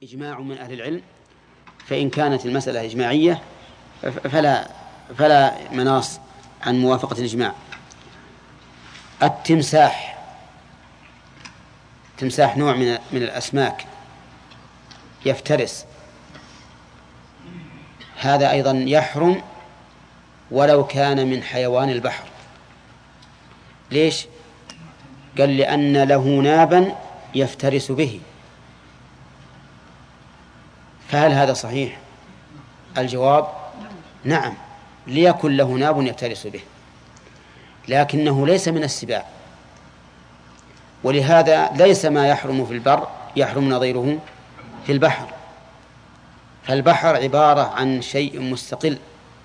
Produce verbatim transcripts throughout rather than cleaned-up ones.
إجماع من أهل العلم، فإن كانت المسألة إجماعية فلا فلا مناص عن موافقة الإجماع. التمساح تمساح نوع من من الأسماك يفترس، هذا أيضا يحرم ولو كان من حيوان البحر. ليش؟ قال لأن له نابا يفترس به. فهل هذا صحيح؟ الجواب نعم، ليكن له ناب يفترس به، لكنه ليس من السباع، ولهذا ليس ما يحرم في البر يحرم نظيره في البحر. فالبحر عبارة عن شيء مستقل،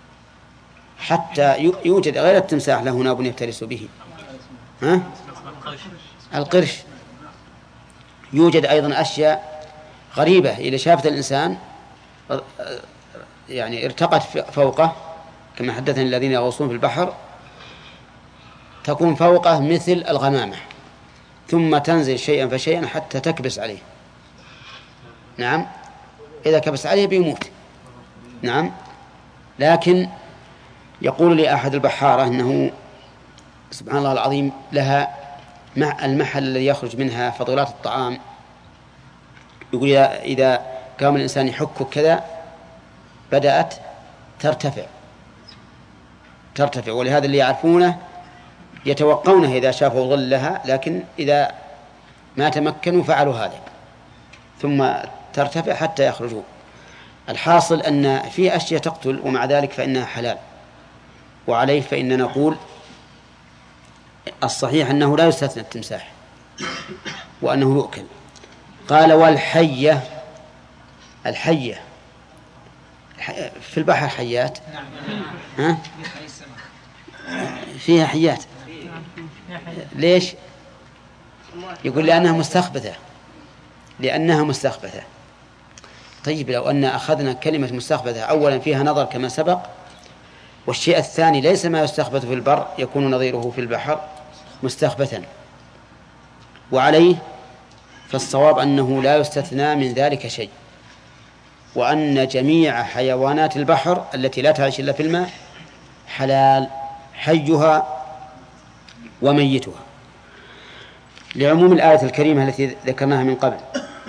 حتى يوجد غير التمساح له ناب يفترس به. ها؟ القرش يوجد أيضا أشياء غريبة إذا شافت الإنسان يعني ارتقت فوقه، كما حدثني الذين يغوصون في البحر، تكون فوقه مثل الغمامة ثم تنزل شيئا فشيئا حتى تكبس عليه. نعم، إذا كبس عليه بيموت. نعم، لكن يقول لي أحد البحارة أنه سبحان الله العظيم لها مع المحل الذي يخرج منها فضلات الطعام، يقول إذا قام الإنسان يحك كذا بدأت ترتفع ترتفع ولهذا اللي يعرفونه يتوقونه إذا شافوا ظل لها، لكن إذا ما تمكنوا فعلوا هذا، ثم ترتفع حتى يخرجوا. الحاصل أن في أشياء تقتل ومع ذلك فإنها حلال، وعليه فإننا نقول الصحيح أنه لا يستثنى التمساح وأنه يؤكل. قال والحية، الحية في البحر حيات، ها؟ فيها حيات. ليش؟ يقول لأنها مستخبثة لأنها مستخبثة. طيب لو أن أخذنا كلمة مستخبثة، أولا فيها نظر كما سبق، والشيء الثاني ليس ما يستخبث في البر يكون نظيره في البحر مستخبثا. وعليه فالصواب أنه لا يستثنى من ذلك شيء، وأن جميع حيوانات البحر التي لا تعيش إلا في الماء حلال، حيها وميتها، لعموم الآية الكريمة التي ذكرناها من قبل.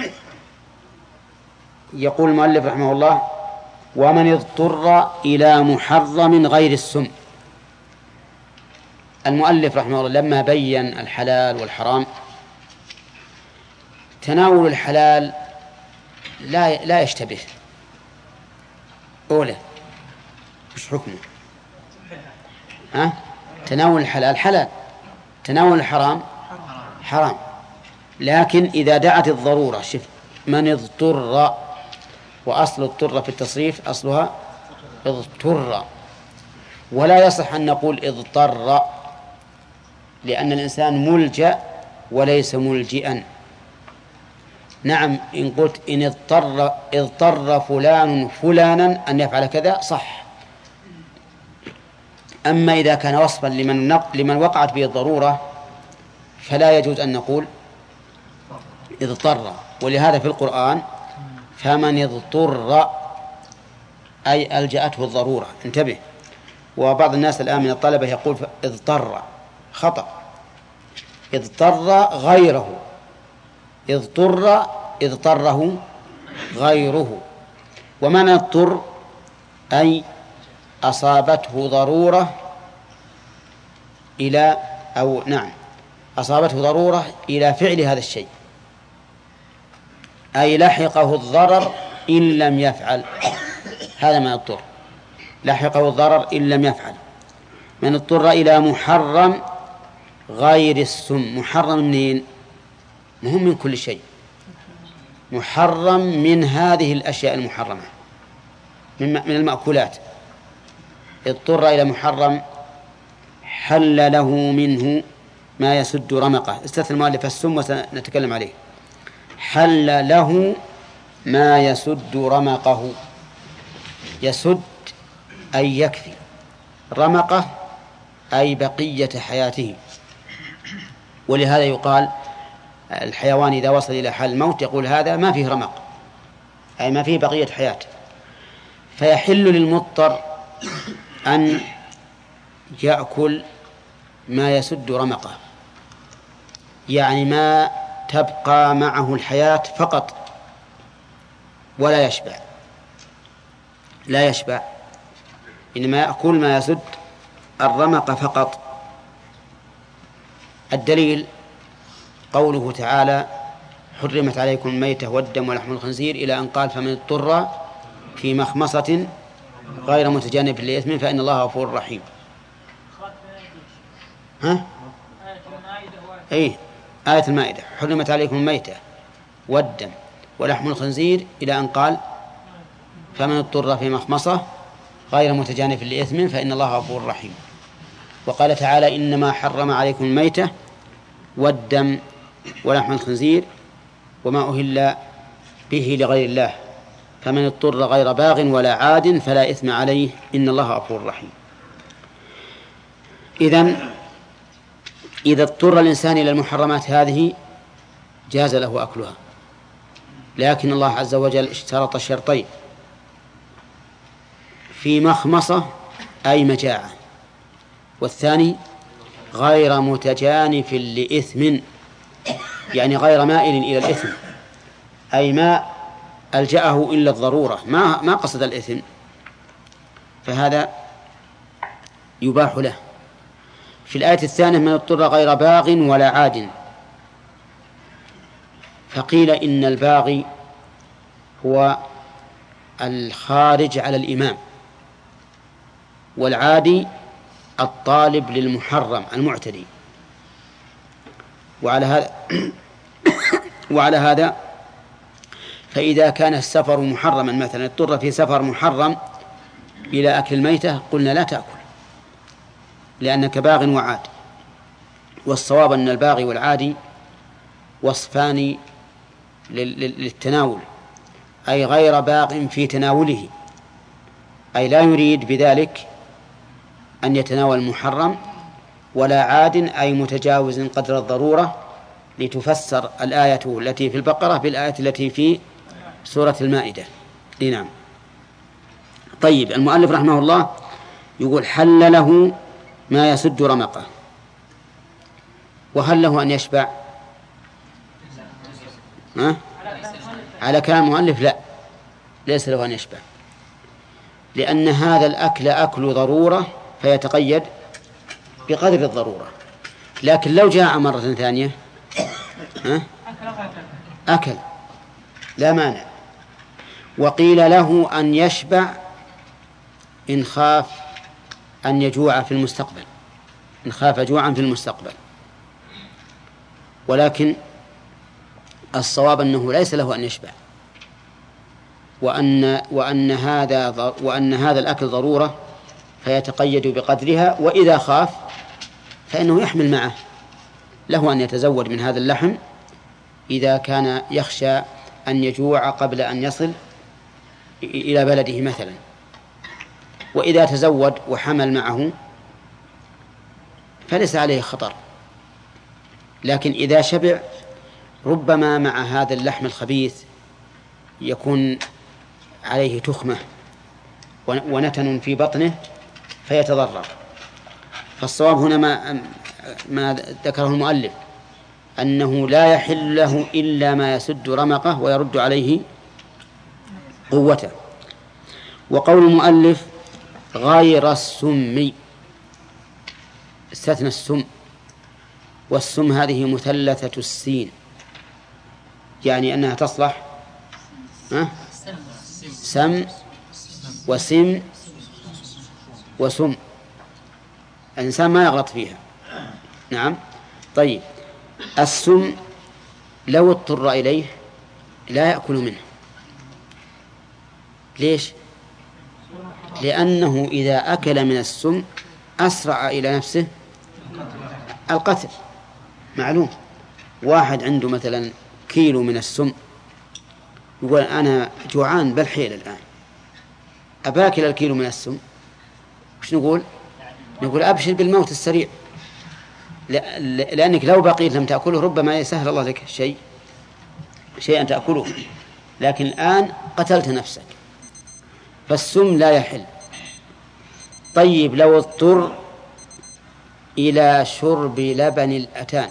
يقول المؤلف رحمه الله: ومن اضطر إلى محرم غير السم. المؤلف رحمه الله لما بين الحلال والحرام، تناول الحلال لا لا يشتبه. أولا مش حكمه؟ ها؟ تناول الحلال حلال، تناول الحرام حرام. لكن إذا دعت الضرورة، شف من اضطر، وأصل اضطر في التصريف أصلها اضطر، ولا يصح أن نقول اضطر، لأن الإنسان ملجأ وليس ملجئا. نعم، إن قلت إن اضطر اضطر فلان فلانا أن يفعل كذا صح. أما إذا كان وصفا لمن لمن وقعت به الضرورة فلا يجوز أن نقول اضطر. ولهذا في القرآن فمن اضطر أي ألجأته الضرورة. انتبه. وبعض الناس الآن من الطلبة يقول اضطر، خطأ. اضطر غيره، اضطر اضطره غيره. ومن اضطر أي أصابته ضرورة إلى أو نعم أصابته ضرورة إلى فعل هذا الشيء، أي لحقه الضرر إن لم يفعل. هذا من اضطر، لحقه الضرر إن لم يفعل. من اضطر إلى محرم غير السم. محرم منين؟ مهم من كل شيء، محرم من هذه الأشياء المحرمة من المأكولات. اضطر إلى محرم حل له منه ما يسد رمقه. استثنى المؤلف السم وسنتكلم عليه. حل له ما يسد رمقه. يسد أي يكفي، رمقه أي بقية حياته. ولهذا يقال الحيوان إذا وصل إلى حال الموت يقول هذا ما فيه رمق، أي ما فيه بقية حياة، فيحل للمضطر أن يأكل ما يسد رمقه، يعني ما تبقى معه الحياة فقط ولا يشبع، لا يشبع، إنما يأكل ما يسد الرمق فقط. الدليل قوله تعالى: حرمت عليكم الميتة والدم ولحم الخنزير، إلى أن قال: فمن اضطر في مخمصة غير متجانف لإثم فإن الله غفور رحيم. ها؟ أي آية المائدة: حرمت عليكم الميتة والدم ولحم الخنزير، إلى أن قال: فمن اضطر في مخمصة غير متجانف لإثم فإن الله غفور رحيم. وقال تعالى: إنما حرم عليكم الميتة والدم ولحم الخنزير وما أهل به لغير الله، فمن اضطر غير باغ ولا عاد فلا إثم عليه إن الله غفور رحيم. إذن إذا اضطر الإنسان إلى المحرمات هذه جاز له أكلها، لكن الله عز وجل اشترط الشرطين: في مخمصة أي مجاعة، والثاني غير متجانف لإثم، يعني غير مائل إلى الإثم، أي ما ألجأه إلا الضرورة، ما ما قصد الإثم، فهذا يباح له. في الآية الثانية: من اضطر غير باغ ولا عاد، فقيل إن الباغي هو الخارج على الإمام، والعادي الطالب للمحرم المعتدي. وعلى هذا وعلى هذا فإذا كان السفر محرما، مثلا اضطر في سفر محرم إلى أكل الميتة، قلنا لا تأكل لأنك باغ وعاد. والصواب أن الباغي والعادي وصفان للتناول، أي غير باغ في تناوله، أي لا يريد بذلك أن يتناول المحرم، ولا عاد أي متجاوز قدر الضرورة، لتفسر الآية التي في البقرة بالآية التي في سورة المائدة. نعم. طيب، المؤلف رحمه الله يقول: حل له ما يسد رمقه. وهل له أن يشبع؟ ها؟ على كلام المؤلف لا، ليس له أن يشبع، لأن هذا الأكل أكل ضرورة فيتقيد بقدر الضرورة. لكن لو جاء مرة ثانية ها؟ أكل لا مانع. وقيل له أن يشبع إن خاف أن يجوع في المستقبل، إن خاف جوعا في المستقبل، ولكن الصواب أنه ليس له أن يشبع، وأن وأن هذا وأن هذا الأكل ضرورة فيتقيد بقدرها، وإذا خاف فإنه يحمل معه، له أن يتزود من هذا اللحم إذا كان يخشى أن يجوع قبل أن يصل إلى بلده مثلا، وإذا تزود وحمل معه فليس عليه خطر. لكن إذا شبع ربما مع هذا اللحم الخبيث يكون عليه تخمة ونتن في بطنه فيتضرر. فالصواب هنا ما, ما ذكره المؤلف، أنه لا يحل له إلا ما يسد رمقه ويرد عليه قوته. وقول المؤلف غير السم، استثنى السم، والسم هذه مثلثة السين، يعني أنها تصلح سم وسم وسم، الإنسان ما يغلط فيها. نعم. طيب، السم لو اضطر إليه لا يأكل منه. ليش؟ لأنه إذا أكل من السم أسرع إلى نفسه القتل. معلوم، واحد عنده مثلا كيلو من السم يقول أنا جوعان بالحيل الآن، أباكل الكيلو من السم، وش نقول؟ نقول أبشر بالموت السريع، لأنك لو بقيت لم تأكله ربما يسهل الله لك شيء شيئا تأكله. لكن الآن قتلت نفسك، فالسم لا يحل. طيب لو اضطر إلى شرب لبن الأتان،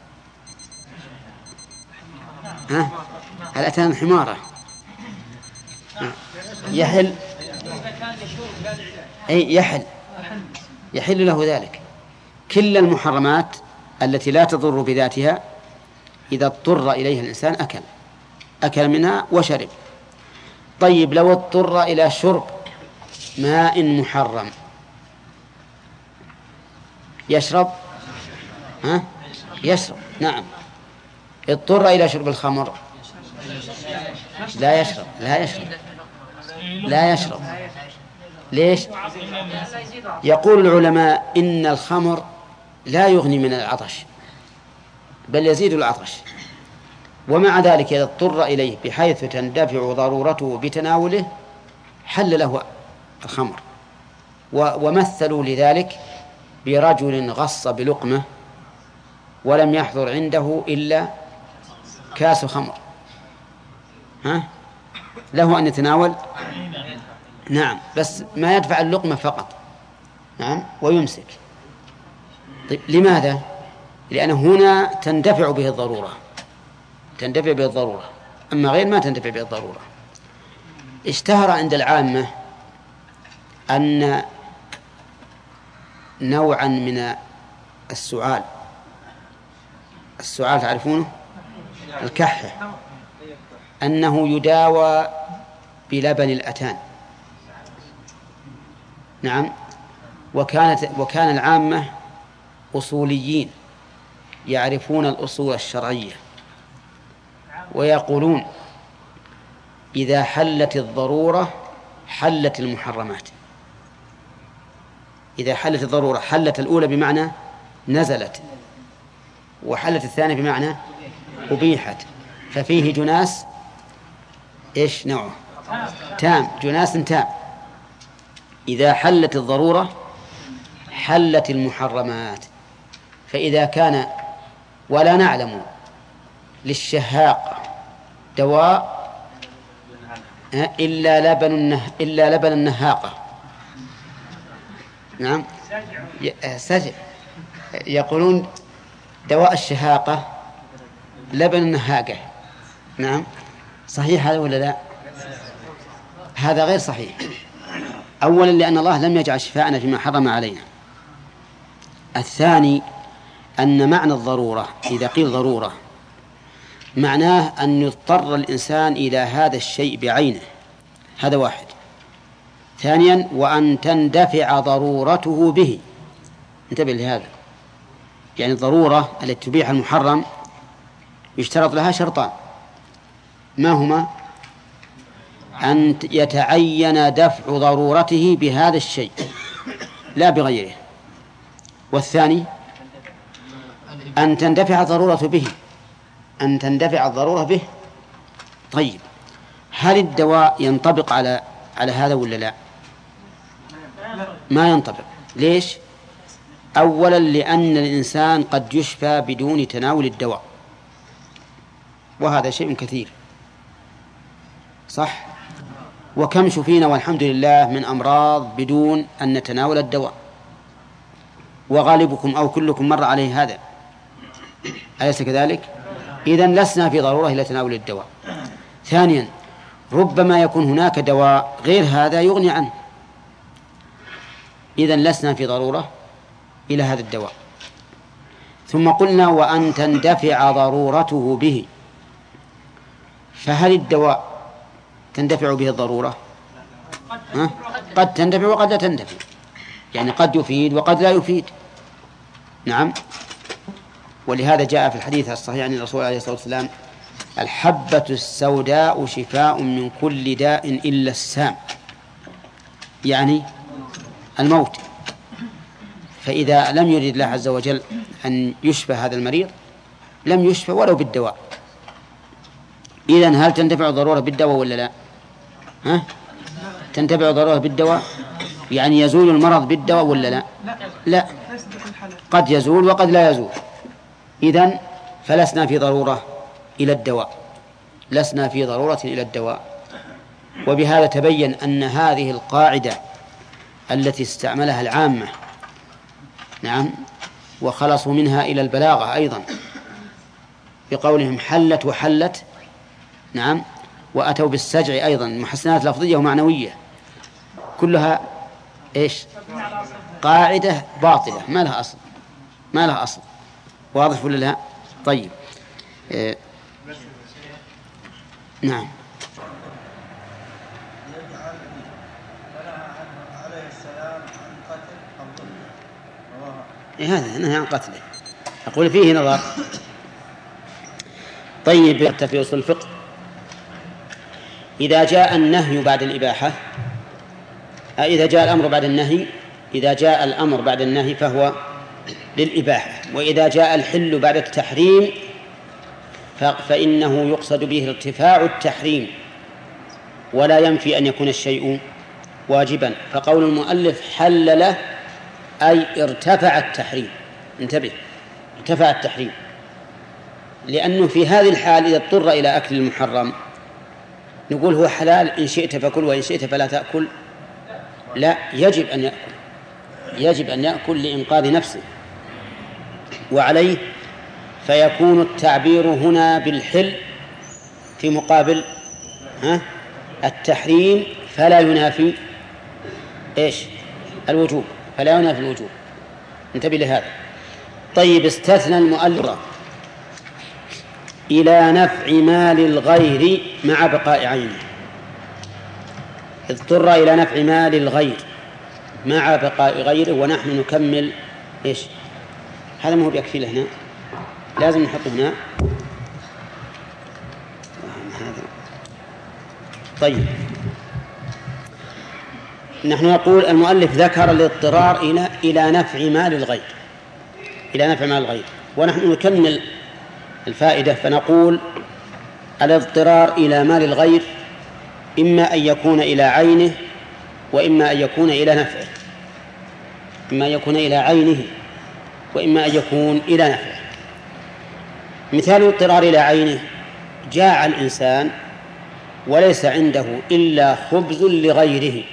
ها؟ الأتان حمارة، يحل؟ أي يحل، يحل له ذلك. كل المحرمات التي لا تضر بذاتها إذا اضطر إليها الإنسان أكل أكل منها وشرب. طيب لو اضطر إلى شرب ماء محرم يشرب؟ ها؟ يشرب، نعم. اضطر إلى شرب الخمر لا يشرب، لا يشرب، لا يشرب. ليش؟ يقول العلماء إن الخمر لا يغني من العطش بل يزيد العطش، ومع ذلك إذا اضطر إليه بحيث تندفع ضرورته بتناوله حل له الخمر. ومثلوا لذلك برجل غص بلقمة ولم يحضر عنده إلا كاس خمر، ها؟ له أن يتناول؟ نعم، بس ما يدفع اللقمة فقط، نعم، ويمسك. طيب لماذا؟ لأنه هنا تندفع به الضرورة، تندفع به الضرورة، أما غير ما تندفع به الضرورة. اشتهر عند العامة أن نوعا من السعال، السعال تعرفونه؟ الكحة، أنه يداوى بلبن الأتان، نعم. وكانت وكان العامة أصوليين يعرفون الأصول الشرعية ويقولون إذا حلت الضرورة حلت المحرمات. إذا حلت الضرورة حلت الأولى بمعنى نزلت، وحلت الثانية بمعنى أبيحت، ففيه جناس إيش نوعه؟ تام، جناس تام. إذا حلت الضرورة حلت المحرمات. فإذا كان ولا نعلم للشهاقة دواء إلا لبن النه... إلا لبن النهاقة، نعم، سجع، يقولون دواء الشهاقة لبن النهاقة، نعم. صحيح هذا ولا لا؟ هذا غير صحيح. أولا لأن الله لم يجعل شفاءنا فيما حرم علينا. الثاني أن معنى الضرورة إذا قيل ضرورة معناه أن يضطر الإنسان إلى هذا الشيء بعينه، هذا واحد. ثانيا وأن تندفع ضرورته به، انتبه لهذا، يعني الضرورة التي تبيح المحرم يشترط لها شرطان، ما هما؟ أن يتعين دفع ضرورته بهذا الشيء لا بغيره، والثاني أن تندفع الضرورة به، أن تندفع الضرورة به. طيب هل الدواء ينطبق على على هذا ولا لا؟ ما ينطبق. ليش؟ أولا لأن الإنسان قد يشفى بدون تناول الدواء، وهذا شيء كثير، صح؟ وكم شفينا والحمد لله من أمراض بدون أن نتناول الدواء، وغالبكم أو كلكم مر عليه هذا، أليس كذلك؟ إذن لسنا في ضرورة إلى تناول الدواء. ثانيا ربما يكون هناك دواء غير هذا يغني عنه، إذن لسنا في ضرورة إلى هذا الدواء. ثم قلنا وأن تندفع ضرورته به، فهل الدواء تندفع به الضرورة؟ ها؟ قد تندفع وقد لا تندفع، يعني قد يفيد وقد لا يفيد، نعم. ولهذا جاء في الحديث الصحيح عن الرسول عليه الصلاة والسلام الحبة السوداء شفاء من كل داء إلا السام، يعني الموت. فإذا لم يريد الله عز وجل أن يشفى هذا المريض لم يشفى ولو بالدواء. إذن هل تنتفع الضرورة بالدواء ولا لا؟ ها؟ تنتفع الضرورة بالدواء، يعني يزول المرض بالدواء ولا لا؟ لا، قد يزول وقد لا يزول. إذن فلسنا في ضرورة إلى الدواء. لسنا في ضرورة إلى الدواء. وبهذا تبين أن هذه القاعدة التي استعملها العامة نعم وخلصوا منها إلى البلاغة أيضا بقولهم حلت وحلت نعم وأتوا بالسجع أيضا محسنات لفظية ومعنوية كلها إيش قاعدة باطلة ما لها أصل ما لها أصل. واضح ولا لا؟ طيب إيه. نعم إيه هذا نهي عن قتله أقول فيه نظر. طيب حتى في أصول الفقه إذا جاء النهي بعد الإباحة إذا جاء الأمر بعد النهي إذا جاء الأمر بعد النهي فهو للإباحة، وإذا جاء الحل بعد التحريم فإنه يقصد به ارتفاع التحريم ولا ينفي أن يكون الشيء واجبا. فقول المؤلف حل له أي ارتفع التحريم. انتبه ارتفع التحريم لأنه في هذه الحال إذا اضطر إلى أكل المحرم نقول هو حلال إن شئت فكل وإن شئت فلا تأكل. لا يجب أن يأكل يجب أن يأكل لإنقاذ نفسه. وعليه فيكون التعبير هنا بالحل في مقابل ها التحريم فلا ينافي إيش الوجوب فلا ينافي الوجوب. انتبه لهذا. طيب استثنى المؤلف إلى نفع مال الغير مع بقاء عينه. اضطر إلى نفع مال الغير مع بقاء غيره ونحن نكمل إيش هذا ما هو بيكفي لهنا لازم نحطه هنا هذا. طيب نحن نقول المؤلف ذكر الاضطرار إلى إلى نفع مال الغير إلى نفع مال الغير ونحن نكمل الفائدة فنقول الاضطرار إلى مال الغير إما أن يكون إلى عينه وإما أن يكون إلى نفعه إما أن يكون إلى عينه وإما أن يكون إلى نفعه. مثال الاضطرار إلى عينه جاع الإنسان وليس عنده إلا خبز لغيره.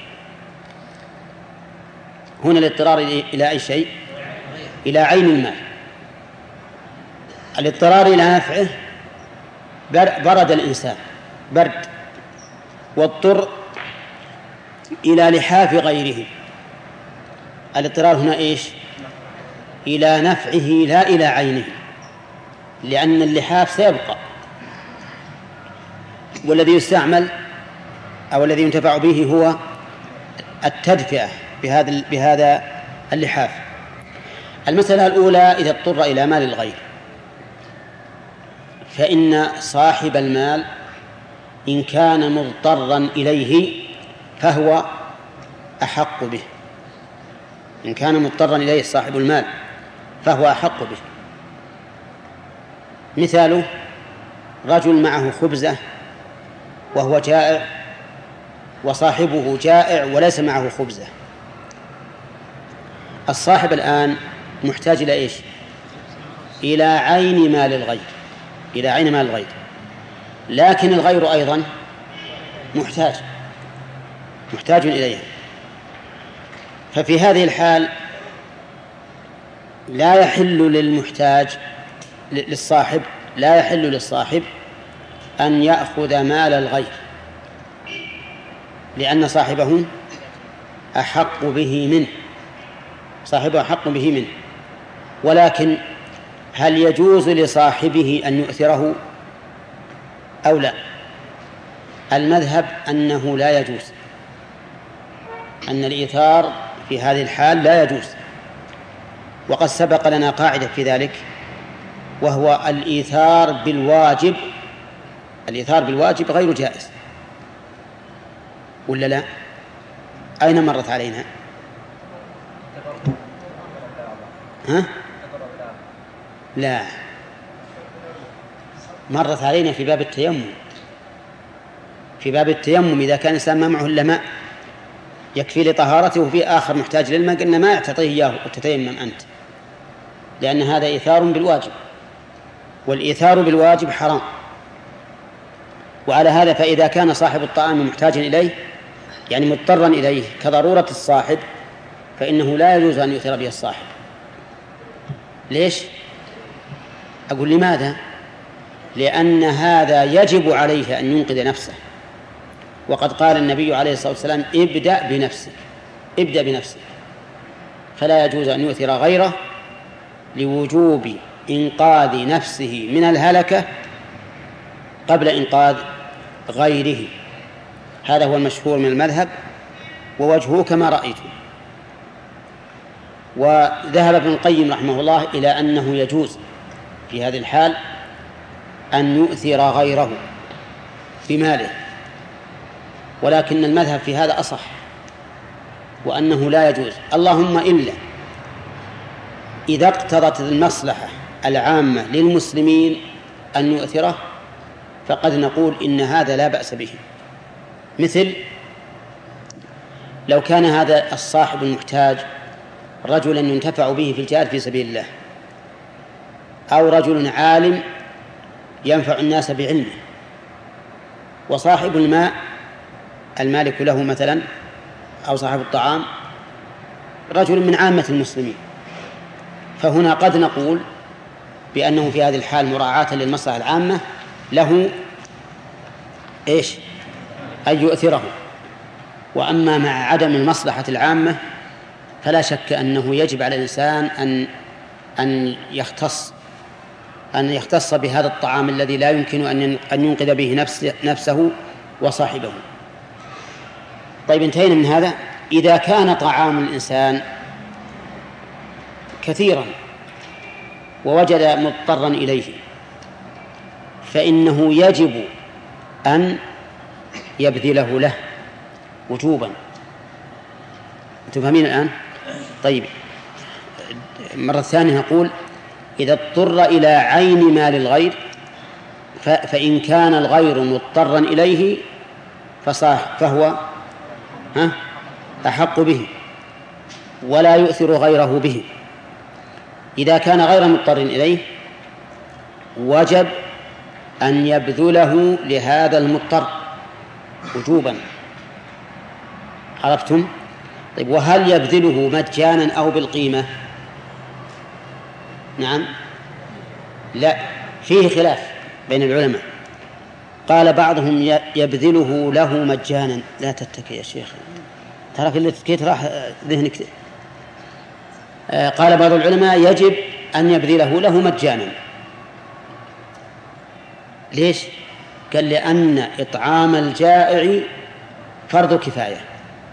هنا الاضطرار إلى أي شيء إلى عين المال. الاضطرار إلى نفعه برد الإنسان برد واضطر إلى لحاف غيره. الاضطرار هنا إيش إلى نفعه لا إلى عينه لأن اللحاف سيبقى والذي يستعمل أو الذي ينتفع به هو التدفئة بهذا بهذا اللحاف. المسألة الأولى إذا اضطر إلى مال الغير فإن صاحب المال إن كان مضطرا إليه فهو أحق به. إن كان مضطرا إليه صاحب المال فهو أحق به. مثاله رجل معه خبزة وهو جائع وصاحبه جائع وليس معه خبزة. الصاحب الآن محتاج إلى إيش إلى عين مال الغير إلى عين مال الغير لكن الغير أيضا محتاج محتاج إليها. ففي هذه الحال لا يحل للمحتاج للصاحب لا يحل للصاحب أن يأخذ مال الغير لأن صاحبه أحق به منه صاحبه أحق به منه. ولكن هل يجوز لصاحبه أن يؤثره أو لا؟ المذهب أنه لا يجوز أن الإيثار في هذه الحال لا يجوز. وقد سبق لنا قاعدة في ذلك وهو الإيثار بالواجب الإيثار بالواجب غير جائز ولا لا؟ أين مرت علينا؟ ها؟ لا مرت علينا في باب التيمم في باب التيمم إذا كان الإنسان ما معه إلا ماء يكفي لطهارته وفي آخر محتاج للماء قلنا ما تعطيه إياه وتتيمم أنت لأن هذا إيثار بالواجب والإيثار بالواجب حرام. وعلى هذا فإذا كان صاحب الطعام محتاجا إليه يعني مضطرا إليه كضرورة الصاحب فإنه لا يجوز أن يؤثر به الصاحب. ليش؟ أقول لماذا؟ لأن هذا يجب عليه أن ينقذ نفسه، وقد قال النبي عليه الصلاة والسلام ابدأ بنفسك ابدأ بنفسك، فلا يجوز أن يؤثر غيره لوجوب إنقاذ نفسه من الهلكة قبل إنقاذ غيره. هذا هو المشهور من المذهب ووجهه كما رأيته. وذهب ابن القيم رحمه الله إلى أنه يجوز في هذه الحال أن يؤثر غيره بماله، ولكن المذهب في هذا أصح، وأنه لا يجوز، اللهم إلا إذا اقتضت المصلحة العامة للمسلمين أن يؤثره فقد نقول إن هذا لا بأس به. مثل لو كان هذا الصاحب المحتاج رجلا ينتفع به في الجهاد في سبيل الله، أو رجل عالم ينفع الناس بعلمه، وصاحب الماء المالك له مثلا أو صاحب الطعام رجل من عامة المسلمين، فهنا قد نقول بأنه في هذه الحال مراعاة للمصلحة العامة له إيش أن يؤثره. وأما مع عدم المصلحة العامة فلا شك أنه يجب على الإنسان أن أن يختص أن يختص بهذا الطعام الذي لا يمكن أن ينقذ به نفسه, نفسه وصاحبه. طيب انتهينا من هذا. إذا كان طعام الإنسان كثيرا ووجد مضطرا إليه فإنه يجب أن يبذله له وجوبا. تفهمين الآن؟ طيب مرة ثانية نقول إذا اضطر إلى عين مال الغير فإن كان الغير مضطرا إليه فصاح فهو ها أحق به ولا يؤثر غيره به. إذا كان غير مضطر إليه وجب أن يبذله لهذا المضطر وجوبا. عرفتم؟ طيب وهل يبذله مجانا أو بالقيمة؟ نعم لا، فيه خلاف بين العلماء. قال بعضهم يبذله له مجانا. لا تتكي يا شيخ، ترى في اللي تتكيت راح ذهنك. قال بعض العلماء يجب أن يبذله له مجانا. ليش؟ قال لأن إطعام الجائع فرض كفاية،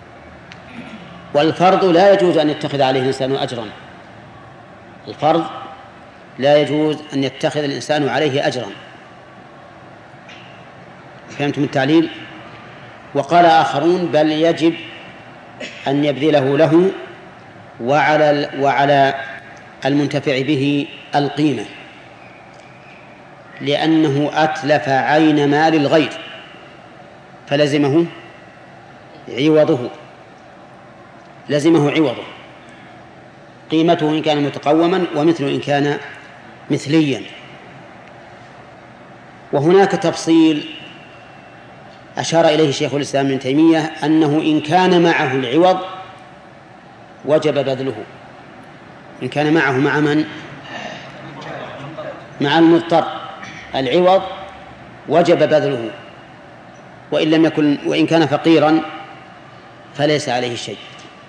والفرض لا يجوز أن يتخذ عليه الإنسان أجرا. الفرض لا يجوز أن يتخذ الإنسان عليه أجرا. فهمتم التعليل؟ وقال آخرون بل يجب أن يبذله له وعلى وعلى المنتفع به القيمة، لأنه أتلف عين مال الغير فلزمه عوضه لزمه عوضه قيمته إن كان متقوما ومثله إن كان مثليا. وهناك تفصيل أشار إليه شيخ الإسلام ابن تيمية أنه إن كان معه العوض وجب بذله. إن كان معه مع من؟ مع المضطر العوض وجب بذله، وإن لم يكن وإن كان فقيرا فليس عليه شيء،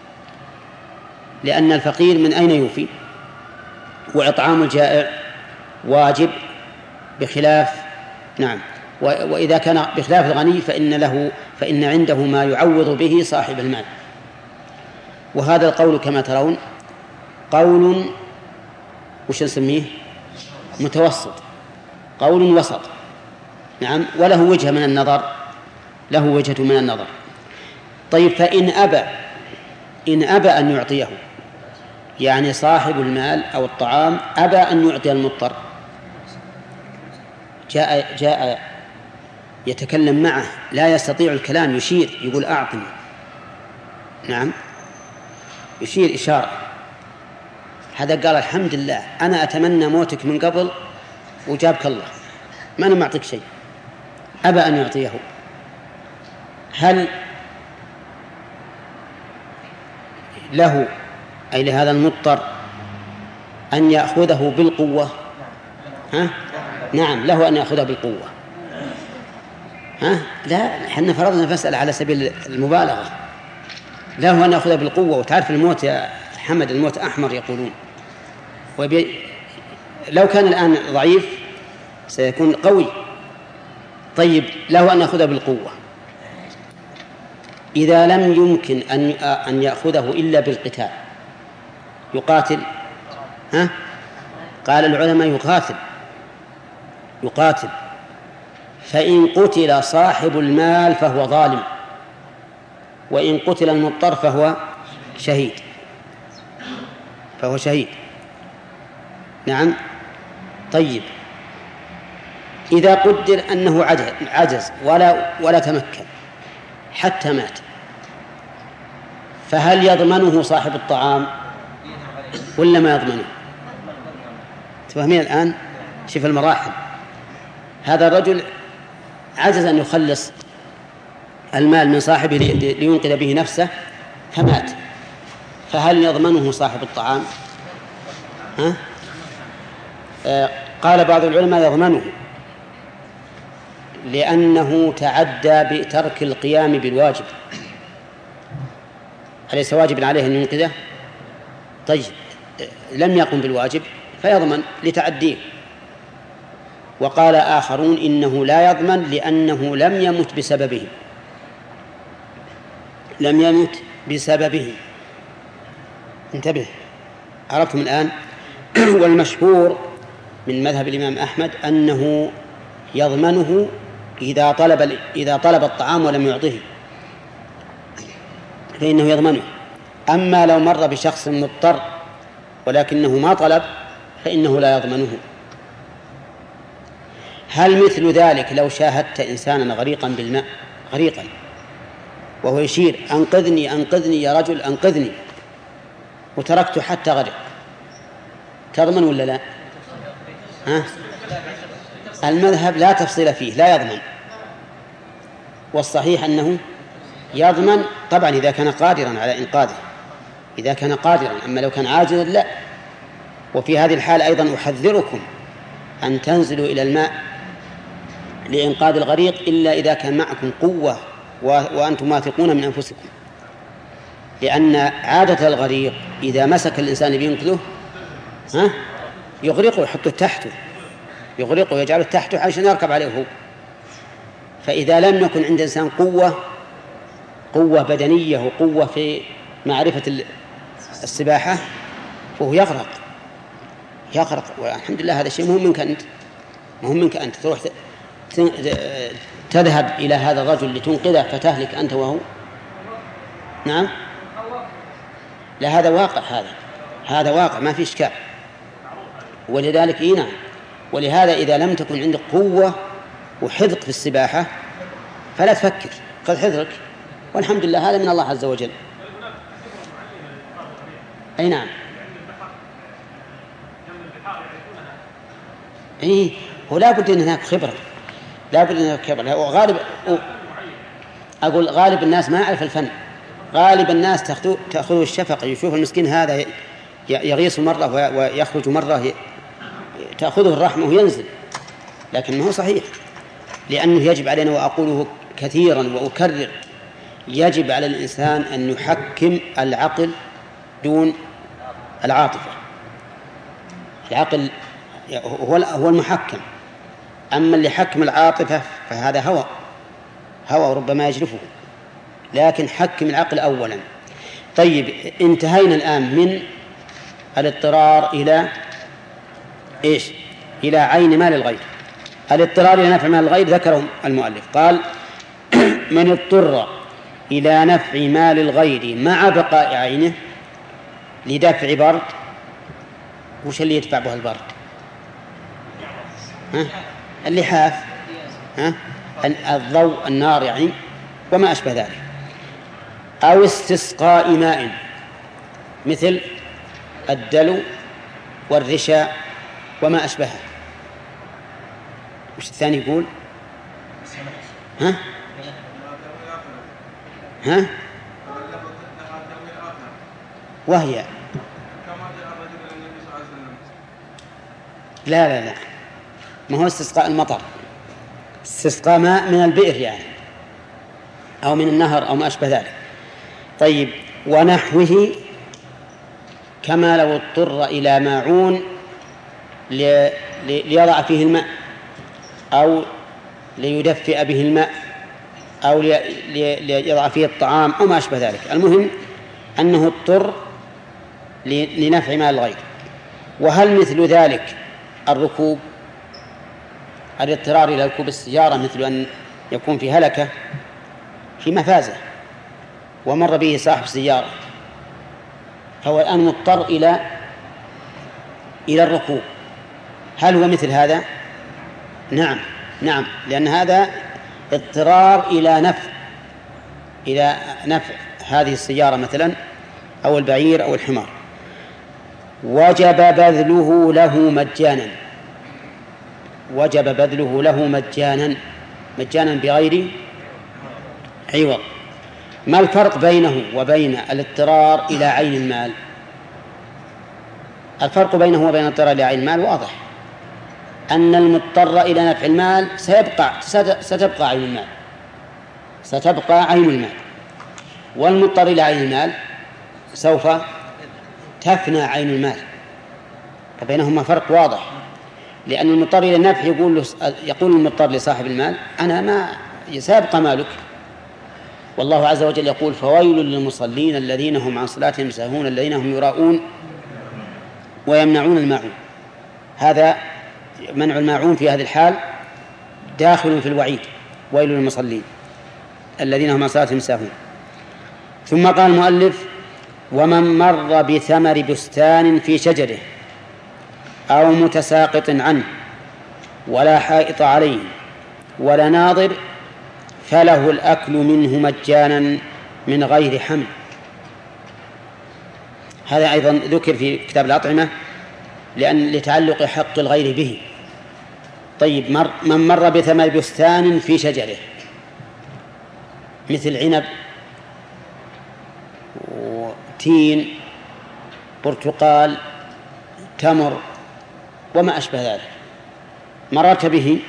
لأن الفقير من أين يوفي؟ وإطعام الجائع واجب بخلاف نعم وإذا كان بخلاف الغني فإن له فإن عنده ما يعوض به صاحب المال. وهذا القول كما ترون قول وش نسميه؟ متوسط، قول وسط. نعم وله وجه من النظر له وجهة من النظر. طيب فإن أبى إن أبى أن يعطيه، يعني صاحب المال أو الطعام أبى أن يعطي المضطر، جاء جاء يتكلم معه لا يستطيع الكلام، يشير يقول أعطني، نعم يشير إشارة، هذا قال الحمد لله أنا أتمنى موتك من قبل وجابك الله، ما أنا معطيك شيء، أبى أن يعطيه، هل له أي لهذا المضطر أن يأخذه بالقوة؟ ها؟ نعم له أن يأخذه بالقوة. ها؟ لا، حنا فرضنا المسألة على سبيل المبالغة. له أن يأخذه بالقوة، وتعرف الموت يا حمد الموت أحمر يقولون، وبي... لو كان الآن ضعيف سيكون قوي. طيب له أن يأخذه بالقوة، إذا لم يمكن أن أن يأخذه إلا بالقتال يقاتل؟ ها؟ قال العلماء يقاتل يقاتل فإن قتل صاحب المال فهو ظالم، وإن قتل المضطر فهو شهيد فهو شهيد نعم. طيب إذا قدر أنه عجز ولا ولا تمكن حتى مات، فهل يضمنه صاحب الطعام ولا ما يضمنه؟ تفهمين الآن؟ شوف المراحل. هذا الرجل عجز أن يخلص المال من صاحبه لينقذ به نفسه فمات، فهل يضمنه صاحب الطعام؟ ها؟ آه قال بعض العلماء يضمنه، لأنه تعدى بترك القيام بالواجب. أليس واجب عليه أن ينقذه؟ طيب لم يقم بالواجب فيضمن لتعديه. وقال آخرون إنه لا يضمن لأنه لم يمت بسببه لم يمت بسببه انتبه، عرفتم الآن؟ والمشهور من مذهب الإمام أحمد أنه يضمنه إذا طلب إذا طلب الطعام ولم يعطه فإنه يضمنه. أما لو مر بشخص مضطر ولكنه ما طلب فإنه لا يضمنه. هل مثل ذلك لو شاهدت إنسانا غريقا بالماء غريقا وهو يشير أنقذني أنقذني يا رجل أنقذني، وتركته حتى غرق، تضمن ولا لا؟ ها؟ المذهب لا تفصيل فيه، لا يضمن، والصحيح أنه يضمن طبعا إذا كان قادرا على إنقاذه، إذا كان قادرا. أما لو كان عاجزا لا. وفي هذه الحال أيضا أحذركم أن تنزلوا إلى الماء لإنقاذ الغريق إلا إذا كان معكم قوة وأنتم واثقون من أنفسكم، لأن عادة الغريق إذا مسك الإنسان بينقذه ها يغرقه يحطه تحته يغرقه ويجعله تحته عشان يركب عليه هو. فإذا لم يكن عند إنسان قوة قوة بدنية وقوة في معرفة السباحة فهو يغرق يغرق والحمد لله هذا شيء مهم منك أنت مهم منك أنت تروح تذهب إلى هذا الرجل لتنقذه فتهلك أنت وهو. نعم لا هذا واقع هذا هذا واقع ما في إشكال. ولذلك إيه نعم. ولهذا إذا لم تكن عندك قوة وحذق في السباحة فلا تفكر قد حذرك، والحمد لله هذا من الله عز وجل. أي نعم إيه هو لا بد أن هناك خبرة لا بد أن هناك خبرة. وغالب أقول غالب الناس ما يعرف الفن، غالب الناس تأخذه الشفقة، يشوف المسكين هذا يغيص مرة ويخرج مرة تأخذه الرحمة وينزل، لكن ما هو صحيح، لأنه يجب علينا وأقوله كثيرا وأكرر يجب على الإنسان أن يحكم العقل دون العاطفة. العقل هو هو المحكم، أما اللي حكم العاطفة فهذا هوى هوى ربما يجرفه، لكن حكم العقل أولا. طيب انتهينا الآن من الاضطرار إلى إيش؟ إلى عين مال الغير. الاضطرار إلى نفع مال الغير ذكره المؤلف قال من اضطر إلى نفع مال الغير مع بقاء عينه لدفع برد. وش اللي يدفع به البرد؟ ها؟ اللحاف، ها؟ الضوء، النار يعني وما أشبه ذلك. أو استسقاء ماء مثل الدلو والرشاء وما أشبهه. وش الثاني يقول؟ ها ها وهي لا لا لا ما هو استسقاء المطر، استسقاء ماء من البئر يعني أو من النهر أو ما أشبه ذلك. طيب ونحوه كما لو اضطر إلى ماعون ليضع فيه الماء أو ليدفئ به الماء أو ليضع فيه الطعام أو ما أشبه ذلك، المهم أنه اضطر لنفع مال الغير. وهل مثل ذلك الركوب، الاضطرار إلى ركوب السيارة مثل أن يكون في هلكة في مفازة ومر به صاحب السيارة فهو الآن مضطر إلى إلى الركوب، هل هو مثل هذا؟ نعم نعم، لأن هذا اضطرار إلى نفع إلى نفع هذه السيارة مثلا أو البعير أو الحمار. وجب بذله له مجانا، وجب بذله له مجانا مجانا بغير عوض. ما الفرق بينه وبين الاضطرار إلى عين المال؟ الفرق بينه وبين الاضطرار إلى عين المال واضح، أن المضطر إلى نفع المال سيبقى ستبقى عين المال ستبقى عين المال والمضطر إلى عين المال سوف تفنى عين المال، فبينهما فرق واضح. لأن المضطر إلى النفع يقول له يقول المضطر لصاحب المال أنا ما سيبقى مالك، والله عز وجل يقول فويل للمصلين الذين هم عن صلاتهم ساهون الذين هم يراءون ويمنعون الماعون. هذا منع الماعون في هذه الحال داخل في الوعيد، ويل للمصلين الذين هم عن صلاتهم ساهون. ثم قال المؤلف ومن مر بثمر بستان في شجره أو متساقط عنه ولا حائط عليه ولا ناظر فله الأكل منه مجانا من غير حمل. هذا أيضا ذكر في كتاب الأطعمة لأن لتعلق حق الغير به. طيب مر من مر بثمر بستان في شجره مثل عنب وتين برتقال تمر وما أشبه ذلك، مررت به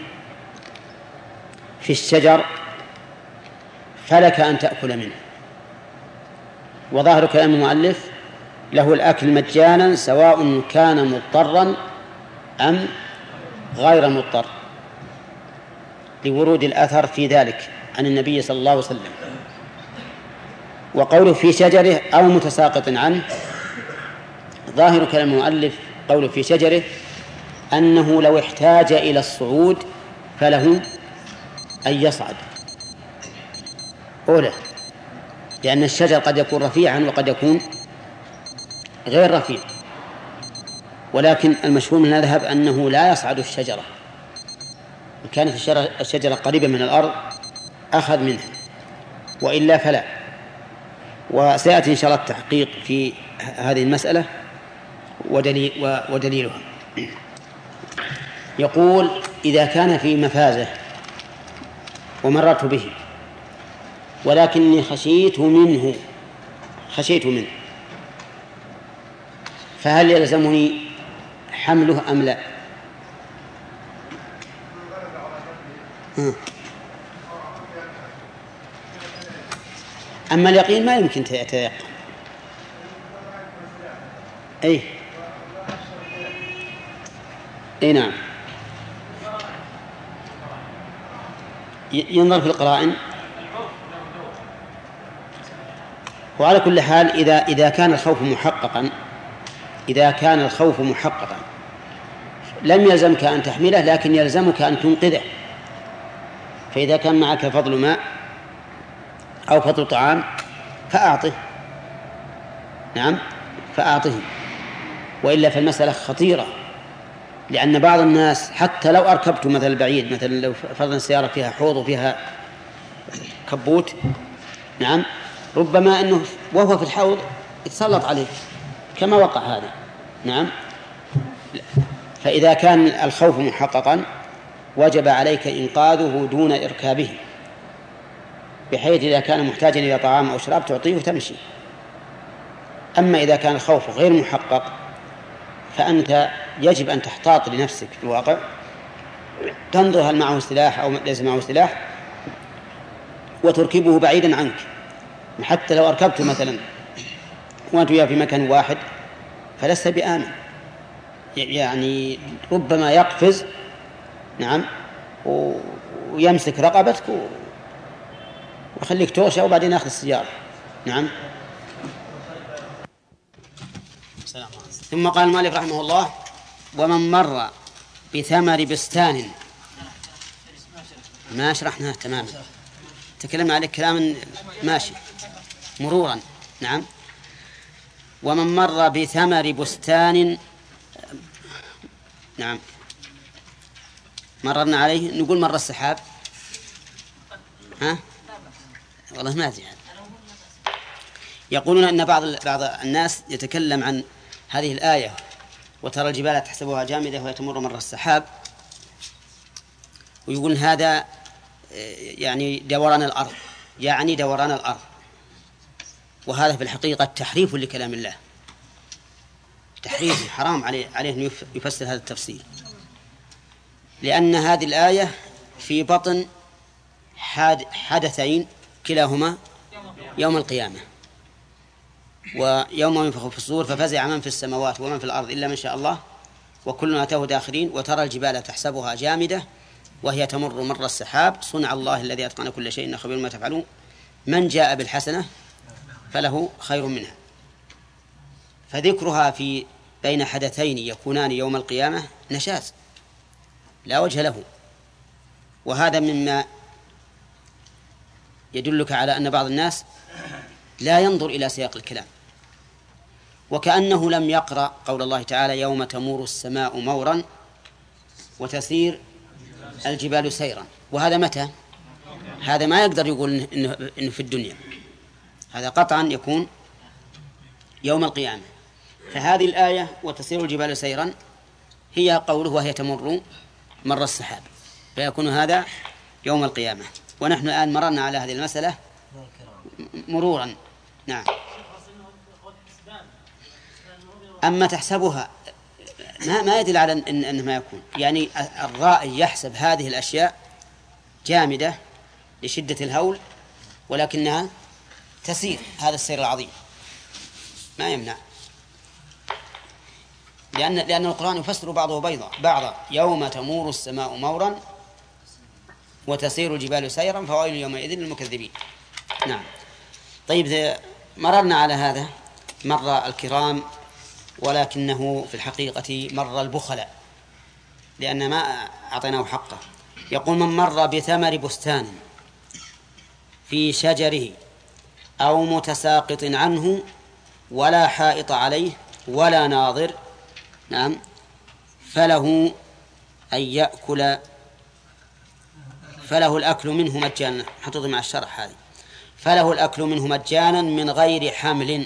في الشجر فلك أن تأكل منه، وظاهر كلام المؤلف له الأكل مجانا سواء كان مضطرا أم غير مضطر، لورود الأثر في ذلك عن النبي صلى الله عليه وسلم. وقوله في شجره أو متساقط عنه ظاهر كلام المؤلف قوله في شجره أنه لو احتاج إلى الصعود فله أن يصعد أولا، لأن الشجر قد يكون رفيعا وقد يكون غير رفيع، ولكن المشهور من المذهب أنه لا يصعد الشجرة، كانت الشجرة قريبة من الأرض أخذ منها وإلا فلا. وسيأتي إن شاء الله التحقيق في هذه المسألة ودليل ودليلها. يقول إذا كان في مفازة ومررت به ولكني خشيت منه خشيت منه فهل يلزمني حمله أم لا؟ أما اليقين ما يمكن تيقن. أي أي نعم ينظر في القرائن. وعلى كل حال إذا إذا كان الخوف محققا إذا كان الخوف محققا لم يلزمك أن تحمله، لكن يلزمك أن تنقذه. فإذا كان معك فضل ماء أو فضل طعام فأعطه، نعم فأعطه، وإلا فالمسألة خطيرة، لأن بعض الناس حتى لو أركبت مثل بعيد، مثلا لو فرضا السيارة فيها حوض وفيها كبوت، نعم ربما أنه وهو في الحوض يتسلط عليه كما وقع هذا، نعم. فإذا كان الخوف محققا وجب عليك إنقاذه دون إركابه، بحيث إذا كان محتاجا إلى طعام أو شراب تعطيه وتمشي. أما إذا كان الخوف غير محقق فأنت يجب أن تحتاط لنفسك في الواقع، تنظر هل معه سلاح أو ليس معه سلاح، وتركبه بعيدا عنك. حتى لو أركبته مثلا وأنت في مكان واحد فلست بآمن، يعني ربما يقفز نعم ويمسك رقبتك ويخليك توشى وبعدين يأخذ السيارة. نعم. ثم قال المؤلف رحمه الله: ومن مر بثمر بستان. ما شرحناه تماما، تكلمنا عليه كلام ماشي مرورا. نعم. ومن مر بثمر بستان، نعم مررنا عليه، نقول مر السحاب. ها والله ما أدري. يقولون أن بعض بعض الناس يتكلم عن هذه الآية: وترى الجبال تحسبها جامدة وهي تمر مر السحاب، ويقول هذا يعني دوران الأرض، يعني دوران الأرض. وهذا في الحقيقة تحريف لكلام الله، تحريف حرام عليه عليه أن يفسر هذا التفسير، لأن هذه الآية في بطن حدثين كلاهما يوم القيامة. ويوم ينفخ في الصور ففزع من في السماوات ومن في الأرض إلا من شاء الله وكلنا أتاه داخرين. وترى الجبال تحسبها جامدة وهي تمر مر السحاب صنع الله الذي أتقن كل شيء خبير ما تفعلون. من جاء بالحسنة فله خير منها. فذكرها في بين حدثين يكونان يوم القيامة نشاز لا وجه له. وهذا مما يدلك على أن بعض الناس لا ينظر إلى سياق الكلام، وكأنه لم يقرأ قول الله تعالى: يوم تمور السماء مورا وتسير الجبال سيرا. وهذا متى؟ هذا ما يقدر يقول إنه, إنه في الدنيا، هذا قطعا يكون يوم القيامة. فهذه الآية وتسير الجبال سيرا هي قوله وهي تمر مر السحاب، فيكون هذا يوم القيامة. ونحن الآن مررنا على هذه المسألة مرورا. نعم. أما تحسبها ما, ما يدل على إن أنه ما يكون، يعني الرائي يحسب هذه الأشياء جامدة لشدة الهول ولكنها تسير هذا السير العظيم، ما يمنع، لأن لأن القرآن يفسر بعضه بيضا بعضا: يوم تمور السماء مورا وتسير الجبال سيرا فويل يومئذ للمكذبين. نعم. طيب، مررنا على هذا مر الكرام، ولكنه في الحقيقة مر البخلاء لأن ما أعطيناه حقه. يقول: من مر بثمر بستان في شجره أو متساقط عنه ولا حائط عليه ولا ناظر، نعم، فله أن يأكل فله الأكل منه مجانا. حطوا مع الشرح هذه: فله الأكل منه مجانا من غير حمل.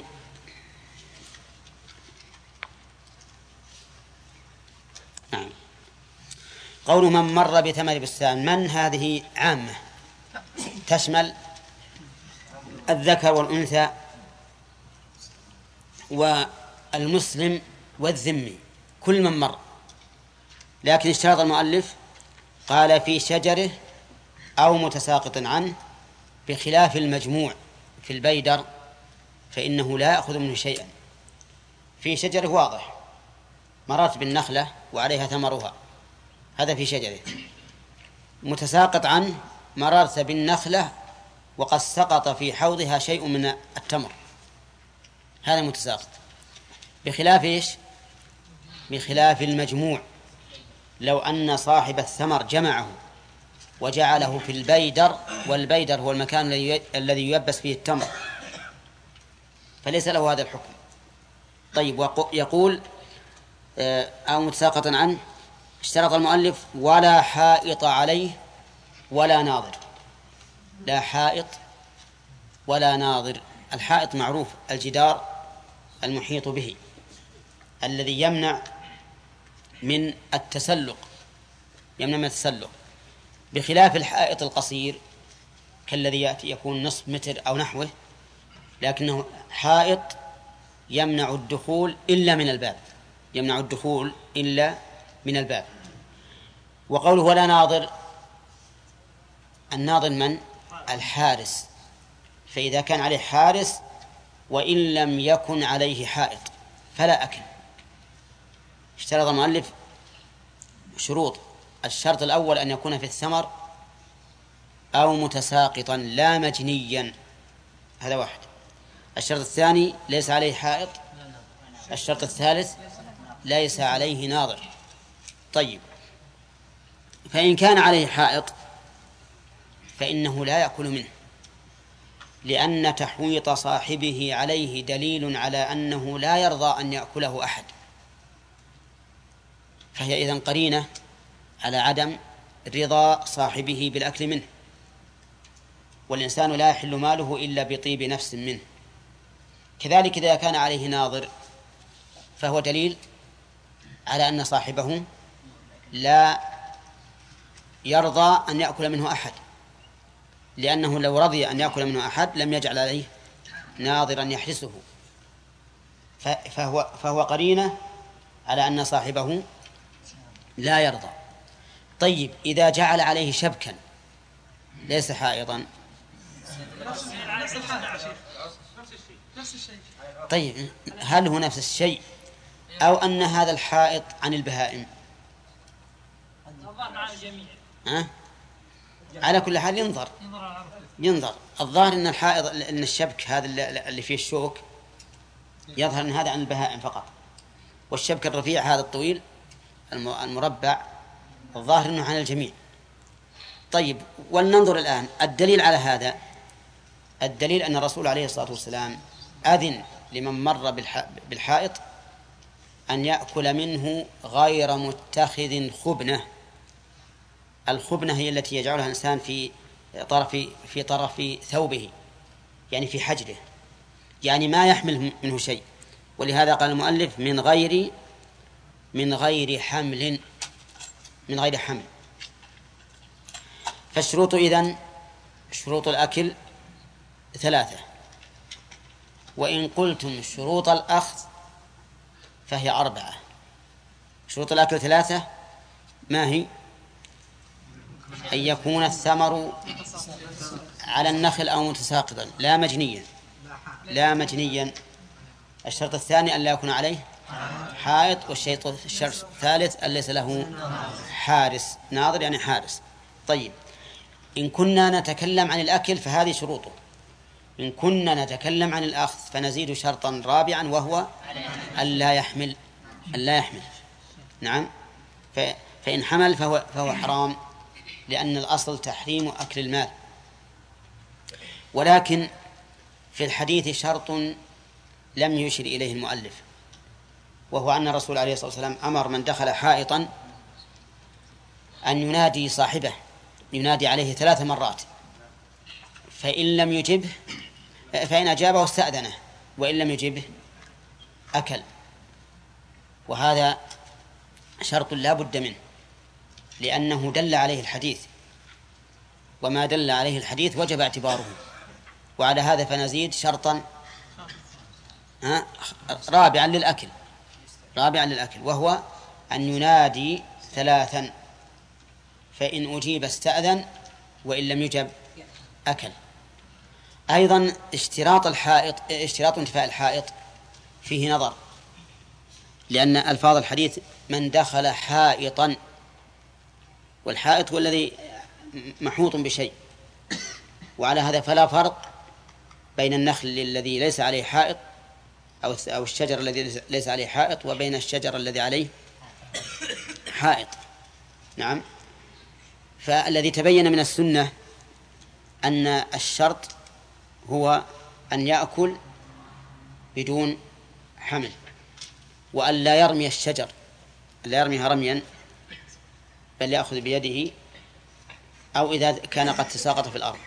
نعم. قول من مر بثمر بستان، من هذه عامة تشمل الذكر والأنثى والمسلم والذمي، كل من مر. لكن اشترط المؤلف قال في شجره أو متساقط عنه، بخلاف المجموع في البيدر فإنه لا يأخذ منه شيئا. في شجره واضح، مررت بالنخلة وعليها ثمرها، هذا في شجره. متساقط عنه، مررت بالنخلة وقد سقط في حوضها شيء من التمر، هذا متساقط. بخلاف إيش؟ بخلاف المجموع، لو أن صاحب الثمر جمعه وجعله في البيدر، والبيدر هو المكان الذي ييبس فيه التمر، فليس له هذا الحكم. طيب، يقول أو متساقط عنه، اشترط المؤلف ولا حائط عليه ولا ناظر. لا حائط ولا ناظر. الحائط معروف، الجدار المحيط به الذي يمنع من التسلق، يمنع من التسلق، بخلاف الحائط القصير كالذي يأتي يكون نصف متر أو نحوه، لكنه حائط يمنع الدخول إلا من الباب، يمنع الدخول إلا من الباب. وقوله ولا ناظر، الناظر من؟ الحارس. فإذا كان عليه حارس وإن لم يكن عليه حائط فلا أكل. اشترط المؤلف شروط: الشرط الأول أن يكون في الثمر أو متساقطا لا مجنيا، هذا واحد. الشرط الثاني ليس عليه حائط. الشرط الثالث ليس عليه ناظر. طيب، فإن كان عليه حائط فإنه لا يأكل منه، لأن تحويط صاحبه عليه دليل على أنه لا يرضى أن يأكله أحد، فهي إذن قرينة على عدم رضا صاحبه بالأكل منه. والإنسان لا يحل ماله إلا بطيب نفس منه. كذلك إذا كان عليه ناظر فهو دليل على أن صاحبه لا يرضى أن يأكل منه أحد، لأنه لو رضي أن يأكل منه أحد لم يجعل عليه ناظرا يحرسه، فهو, فهو قرينة على أن صاحبه لا يرضى. طيب، إذا جعل عليه شبكا ليس حائضا، طيب هل هو نفس الشيء أو أن هذا الحائط عن البهائم؟ أه؟ على كل حال ينظر ينظر الظاهر أن الحائط أن الشبك هذا اللي فيه الشوك يظهر أن هذا عن البهائم فقط، والشبك الرفيع هذا الطويل المربع الظاهر أنه عن الجميع. طيب، ولننظر الآن الدليل على هذا. الدليل أن الرسول عليه الصلاة والسلام أذن لمن مر بالحائط أن يأكل منه غير متخذ خبنة. الخبنة هي التي يجعلها الإنسان في طرف في طرف ثوبه، يعني في حجره، يعني ما يحمل منه شيء. ولهذا قال المؤلف من غير من غير حمل من غير حمل. فالشروط إذن شروط الأكل ثلاثة، وإن قلتم شروط الأخذ فهي أربعة. شروط الأكل ثلاثة، ما هي؟ أن يكون الثمر على النخل أو متساقطا لا مجنيا لا مجنيا. الشرط الثاني أن لا يكون عليه حائط. والشرط الثالث أن ليس له حارس، ناظر يعني حارس. طيب، إن كنا نتكلم عن الأكل فهذه شروطه. إن كنا نتكلم عن الأخذ فنزيد شرطا رابعا وهو أن لا يحمل أن لا يحمل نعم. فإن حمل فهو, فهو حرام، لأن الأصل تحريم أكل المال. ولكن في الحديث شرط لم يشر إليه المؤلف، وهو أن الرسول عليه الصلاة والسلام أمر من دخل حائطا أن ينادي صاحبه، ينادي عليه ثلاث مرات، فإن لم يجبه فإن أجابه استأذنه، وإن لم يجبه أكل. وهذا شرط لا بد منه، لأنه دل عليه الحديث، وما دل عليه الحديث وجب اعتباره. وعلى هذا فنزيد شرطا رابعا للأكل رابعا للأكل وهو أن ينادي ثلاثا، فإن أجيب استأذن، وإن لم يجب أكل. أيضا اشتراط الحائط اشتراط انتفاء الحائط فيه نظر، لأن ألفاظ الحديث من دخل حائطا، والحائط هو الذي محوط بشيء. وعلى هذا فلا فرق بين النخل الذي ليس عليه حائط أو الشجر الذي ليس عليه حائط وبين الشجر الذي عليه حائط. نعم. فالذي تبين من السنة أن الشرط هو أن يأكل بدون حمل، وأن لا يرمي الشجر، لا يرميها رميا، بل يأخذ بيده، أو إذا كان قد تساقط في الأرض.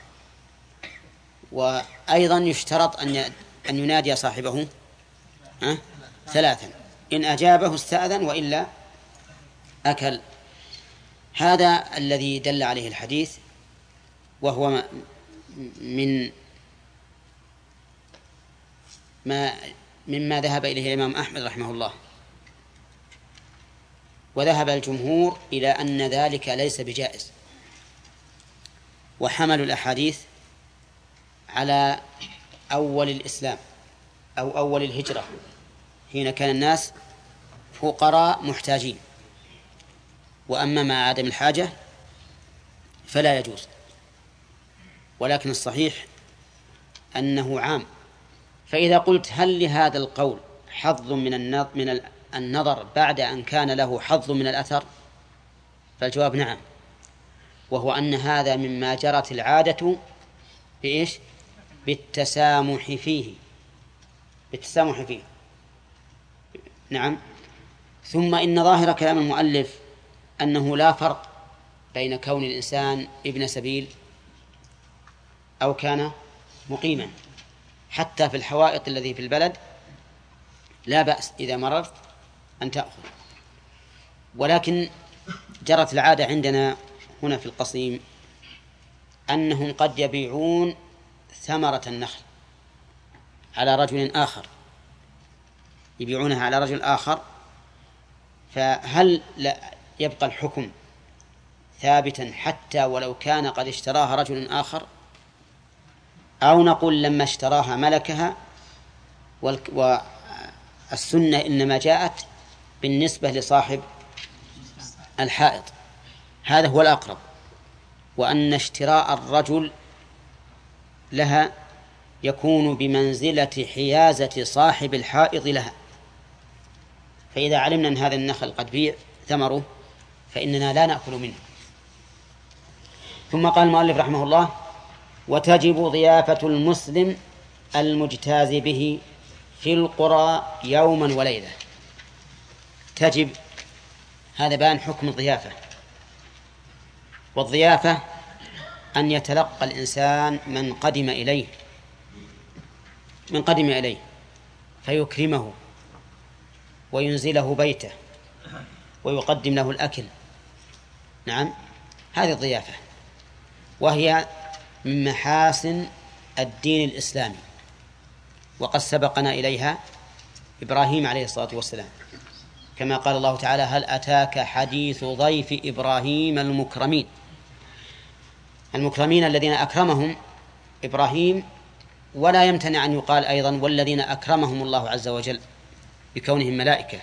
وأيضا يشترط أن أن ينادي صاحبه أه؟ ثلاثا، إن أجابه استأذن وإلا أكل. هذا الذي دل عليه الحديث، وهو من ما مما ذهب إليه الإمام أحمد رحمه الله، وذهب الجمهور إلى أن ذلك ليس بجائز، وحملوا الأحاديث على أول الإسلام أو أول الهجرة حين كان الناس فقراء محتاجين، وأما مع عدم الحاجة فلا يجوز. ولكن الصحيح أنه عام. فإذا قلت هل لهذا القول حظ من النظر بعد أن كان له حظ من الأثر، فالجواب نعم، وهو أن هذا مما جرت العادة بإيش؟ بالتسامح فيه، بالتسامح فيه. نعم. ثم إن ظاهر كلام المؤلف أنه لا فرق بين كون الإنسان ابن سبيل أو كان مقيما، حتى في الحوائط الذي في البلد لا بأس إذا مررت أن تأخذ. ولكن جرت العادة عندنا هنا في القصيم أنهم قد يبيعون ثمرة النخل على رجل آخر، يبيعونها على رجل آخر، فهل لا يبقى الحكم ثابتا حتى ولو كان قد اشتراها رجل آخر؟ أو نقول لما اشتراها ملكها، والسنة إنما جاءت بالنسبة لصاحب الحائط؟ هذا هو الأقرب، وأن اشتراء الرجل لها يكون بمنزلة حيازة صاحب الحائط لها. فإذا علمنا أن هذا النخل قد بيع ثمره فإننا لا نأكل منه. ثم قال المؤلف رحمه الله: وتجب ضيافة المسلم المجتاز به في القرى يوما وليلة. تجب، هذا بان حكم الضيافة. والضيافة أن يتلقى الإنسان من قدم إليه من قدم إليه فيكرمه وينزله بيته ويقدم له الأكل. نعم، هذه الضيافة، وهي من محاسن الدين الإسلامي، وقد سبقنا إليها إبراهيم عليه الصلاة والسلام، كما قال الله تعالى: هل أتاك حديث ضيف إبراهيم المكرمين. المكرمين الذين أكرمهم إبراهيم، ولا يمتنع أن يقال أيضا والذين أكرمهم الله عز وجل بكونهم ملائكة.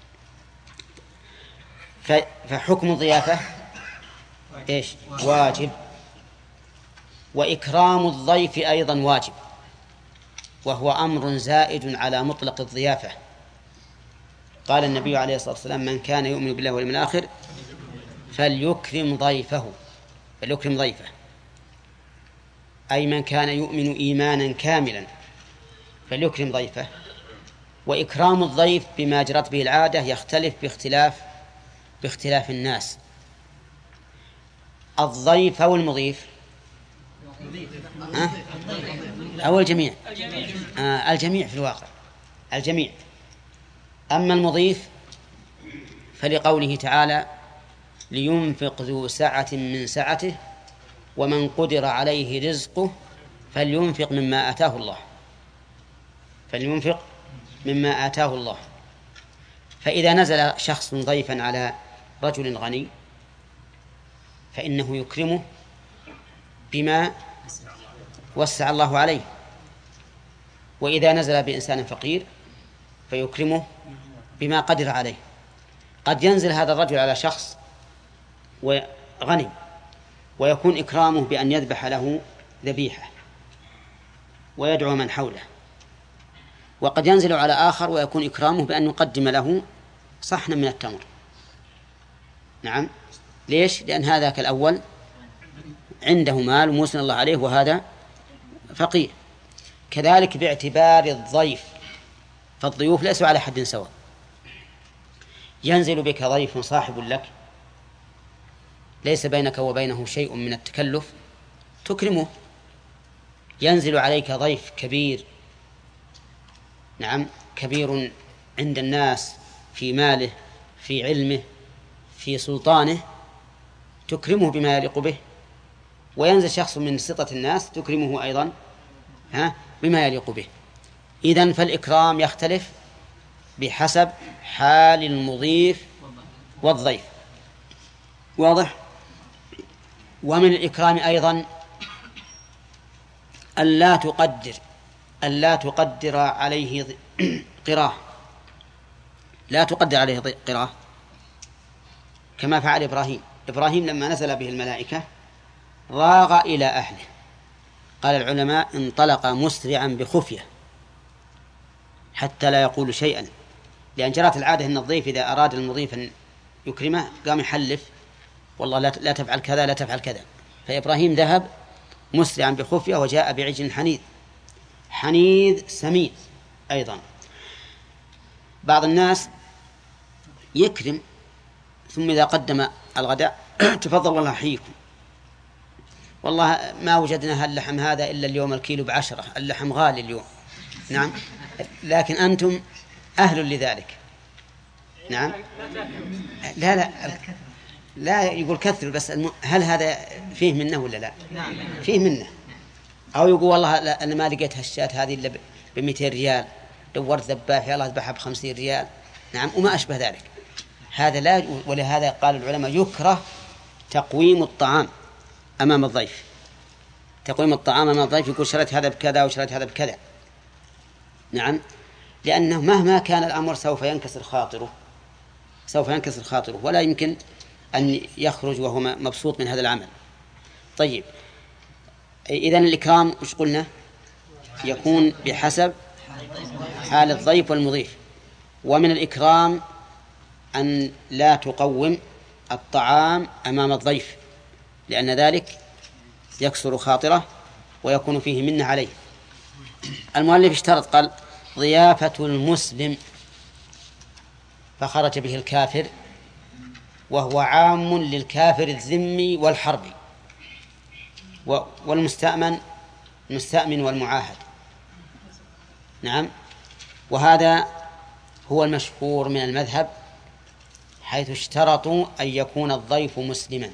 فحكم الضيافة إيش؟ واجب. وإكرام الضيف أيضا واجب، وهو أمر زائد على مطلق الضيافة. قال النبي عليه الصلاة والسلام: من كان يؤمن بالله واليوم الآخر فليكرم ضيفه فليكرم ضيفه أي من كان يؤمن إيمانا كاملا فليكرم ضيفه. وإكرام الضيف بما جرت به العادة يختلف باختلاف باختلاف الناس. الضيف أو المضيف أه؟ أو الجميع آه الجميع في الواقع الجميع. أما المضيف فلقوله تعالى: لينفق ذو سعة من سعته ومن قدر عليه رزقه فلينفق مما آتاه الله فلينفق مما آتاه الله. فإذا نزل شخص ضيفا على رجل غني فإنه يكرمه بما وسع الله عليه، وإذا نزل بإنسان فقير فيكرمه بما قدر عليه. قد ينزل هذا الرجل على شخص وغني ويكون إكرامه بأن يذبح له ذبيحة ويدعو من حوله، وقد ينزل على آخر ويكون إكرامه بأن يقدم له صحنا من التمر. نعم، ليش؟ لأن هذا كالأول عنده مال وموسن الله عليه وهذا فقير. كذلك باعتبار الضيف، فالضيوف ليسوا على حد سواء. ينزل بك ضيف صاحب لك ليس بينك وبينه شيء من التكلف تكرمه. ينزل عليك ضيف كبير، نعم كبير عند الناس في ماله في علمه في سلطانه، تكرمه بما يليق به وينزل شخص من سطة الناس تكرمه أيضا ها بما يليق به. إذن فالإكرام يختلف بحسب حال المضيف والضيف. واضح؟ ومن الإكرام أيضا ألا تقدر ألا تقدر عليه قراه لا تقدر عليه قراه كما فعل إبراهيم. إبراهيم لما نزل به الملائكة راغ إلى أهله، قال العلماء انطلق مسرعا بخفية حتى لا يقول شيئا، لأن جرت العادة أن الضيف إذا أراد المضيف أن يكرمه قام يحلف والله لا تفعل كذا لا تفعل كذا. فإبراهيم ذهب مسرعا بخفية وجاء بعجل حنيذ حنيذ سمين. أيضا بعض الناس يكرم ثم إذا قدم الغداء تفضل والله حيكم، والله ما وجدنا هاللحم هذا إلا اليوم الكيلو بعشرة، اللحم غالي اليوم. نعم، لكن أنتم أهل لذلك. نعم، لا لا لا يقول كثر، بس هل هذا فيه منه ولا لا؟ فيه منه. أو يقول والله أنا ما لقيت هالشاة هذه إلا بمئتين ريال، دورت ذباح يلا أذبحها بخمسين ريال. نعم، وما أشبه ذلك. هذا لا. ولهذا قال العلماء يكره تقويم الطعام أمام الضيف. تقويم الطعام أمام الضيف يقول شريت هذا بكذا وشريت هذا بكذا. نعم، لأنه مهما كان الأمر سوف ينكسر خاطره سوف ينكسر خاطره ولا يمكن أن يخرج وهو مبسوط من هذا العمل. طيب، إذن الإكرام وش قلنا؟ يكون بحسب حال الضيف والمضيف. ومن الإكرام أن لا تقوم الطعام أمام الضيف، لأن ذلك يكسر خاطره ويكون فيه منة عليه. المؤلف اشترط قال ضيافة المسلم فخرج به الكافر، وهو عام للكافر الذمي والحربي والمستأمن المستأمن والمعاهد. نعم، وهذا هو المشهور من المذهب، حيث اشترطوا أن يكون الضيف مسلما.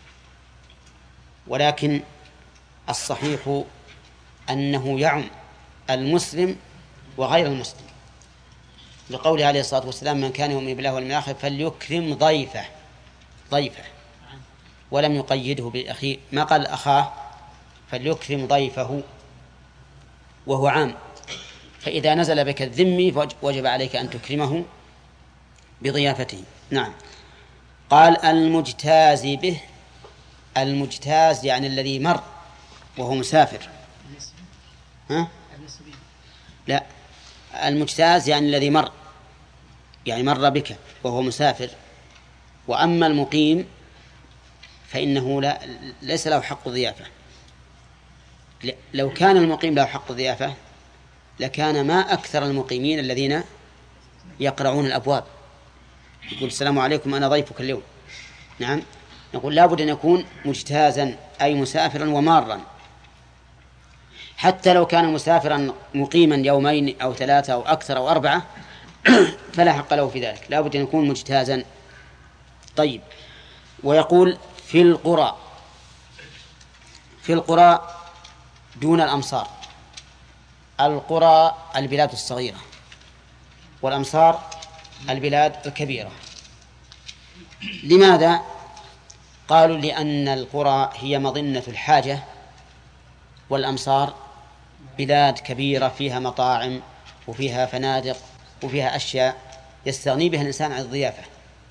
ولكن الصحيح أنه يعم المسلم وغير المسلم، لقوله عليه الصلاة والسلام من كان يؤمن بالله واليوم الآخر فليكرم ضيفه ضيفه ولم يقيده بالأخير، ما قال أخاه، فليكرم ضيفه وهو عام. فإذا نزل بك الذمي وجب عليك أن تكرمه بضيافته. نعم. قال المجتاز به. المجتاز يعني الذي مر وهو مسافر. ها؟ لا، المجتاز يعني الذي مر، يعني مر بك وهو مسافر. وأما المقيم فإنه لا ليس له حق ضيافة. لو كان المقيم له حق ضيافة لكان ما أكثر المقيمين الذين يقرعون الأبواب يقول السلام عليكم أنا ضيفك اليوم. نعم، نقول لابد أن يكون مجتازا أي مسافرا ومارا. حتى لو كان مسافرا مقيما يومين أو ثلاثة أو أكثر أو أربعة فلا حق له في ذلك، لابد أن يكون مجتازا. طيب، ويقول في القرى في القرى دون الأمصار. القرى البلاد الصغيرة، والأمصار البلاد الكبيرة. لماذا؟ قالوا لأن القرى هي مظنة الحاجة، والأمصار بلاد كبيرة فيها مطاعم وفيها فنادق وفيها أشياء يستغني بها الإنسان عن الضيافة.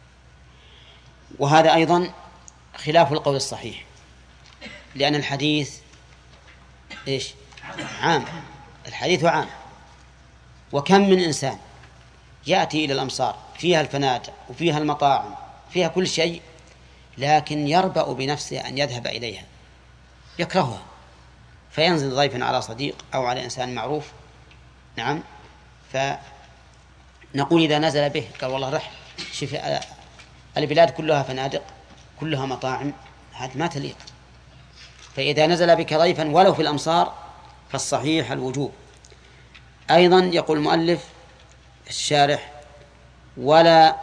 وهذا أيضا خلاف القول الصحيح، لأن الحديث إيش؟ عام. الحديث عام. وكم من إنسان يأتي إلى الأمصار فيها الفنادق وفيها المطاعم فيها كل شيء، لكن يربأ بنفسه أن يذهب إليها، يكرهها، فينزل ضيفا على صديق أو على إنسان معروف. نعم، فنقول إذا نزل به قال والله رح شوف البلاد كلها فنادق كلها مطاعم، هذا ما تليق. فإذا نزل بك ضيفا ولو في الأمصار فالصحيح الوجوب. أيضا يقول المؤلف الشارح ولا